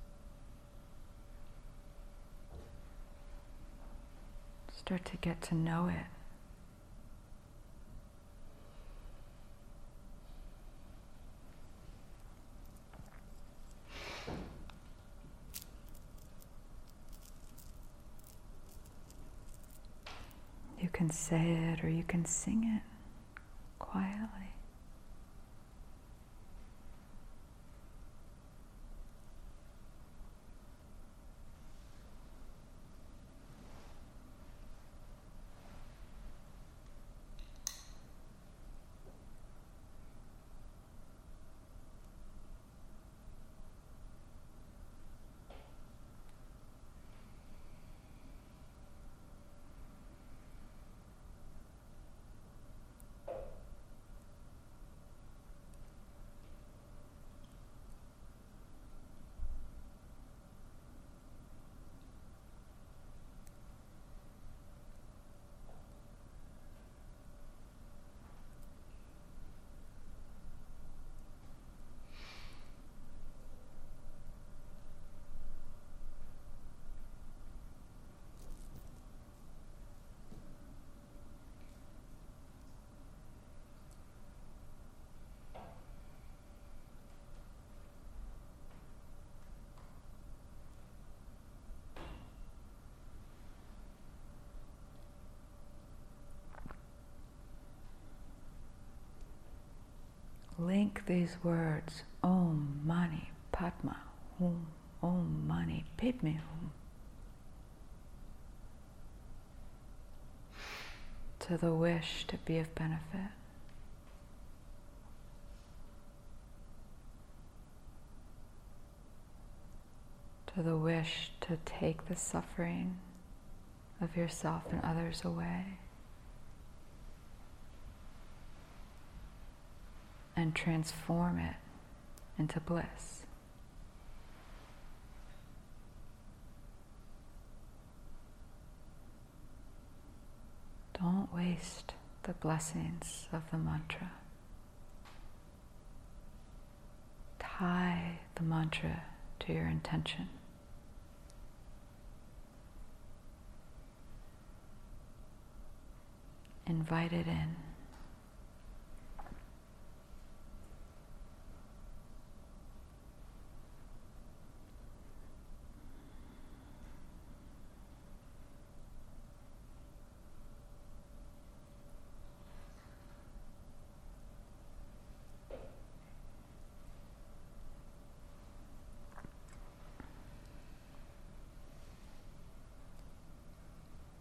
Start to get to know it. You can say it or you can sing it quietly. Link these words, Om Mani Padma Hum, Om Mani Padme Hum, to the wish to be of benefit. To the wish to take the suffering of yourself and others away. And transform it into bliss. Don't waste the blessings of the mantra. Tie the mantra to your intention. Invite it in.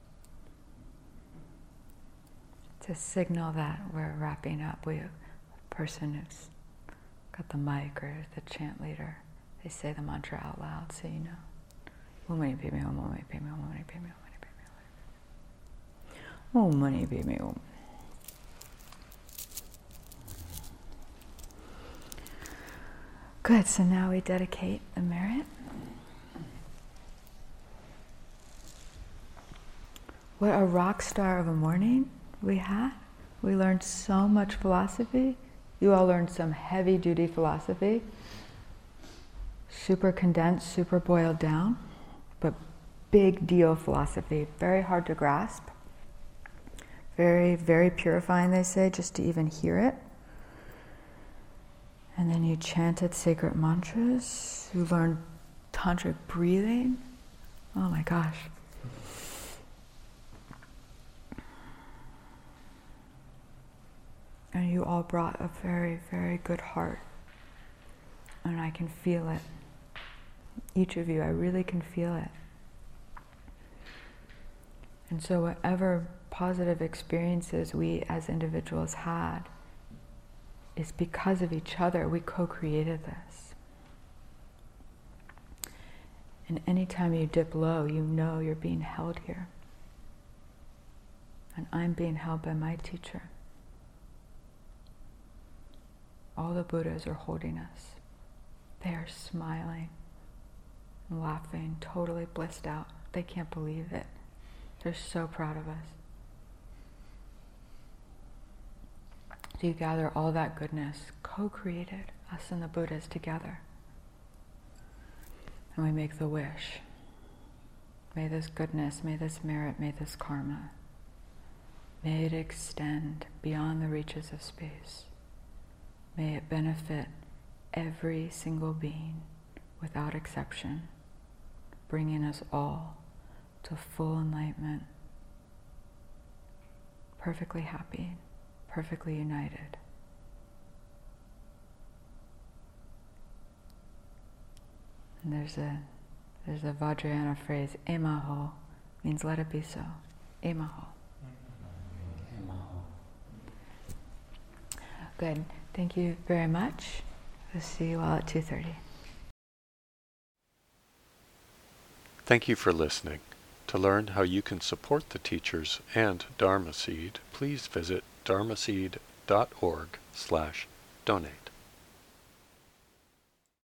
To signal that we're wrapping up, we person who's got the mic or the chant leader, they say the mantra out loud so you know. Om Mani Padme Hum, Om Mani Padme Hum, Om Mani Padme Hum, Om Mani Padme Hum. Good, so now we dedicate the merit. What a rock star of a morning we had. We learned so much philosophy. You all learned some heavy duty philosophy. Super condensed, super boiled down, but big deal philosophy. Very hard to grasp. Very, very purifying, they say, just to even hear it. And then you chanted sacred mantras. You learned tantric breathing. Oh my gosh. And you all brought a very, very good heart. And I can feel it. Each of you, I really can feel it. And so whatever positive experiences we as individuals had is because of each other. We co-created this. And anytime you dip low, you know you're being held here. And I'm being held by my teacher. All the Buddhas are holding us. They are smiling, laughing, totally blissed out. They can't believe it. They're so proud of us. So you gather all that goodness, co-created, us and the Buddhas together. And we make the wish. May this goodness, may this merit, may this karma, may it extend beyond the reaches of space. May it benefit every single being without exception, bringing us all to full enlightenment, perfectly happy, perfectly united. And there's a Vajrayana phrase, emaho, means let it be so. Emaho. Good. Thank you very much. We'll see you all at 2:30. Thank you for listening. To learn how you can support the teachers and Dharma Seed, please visit dharmaseed.org/donate.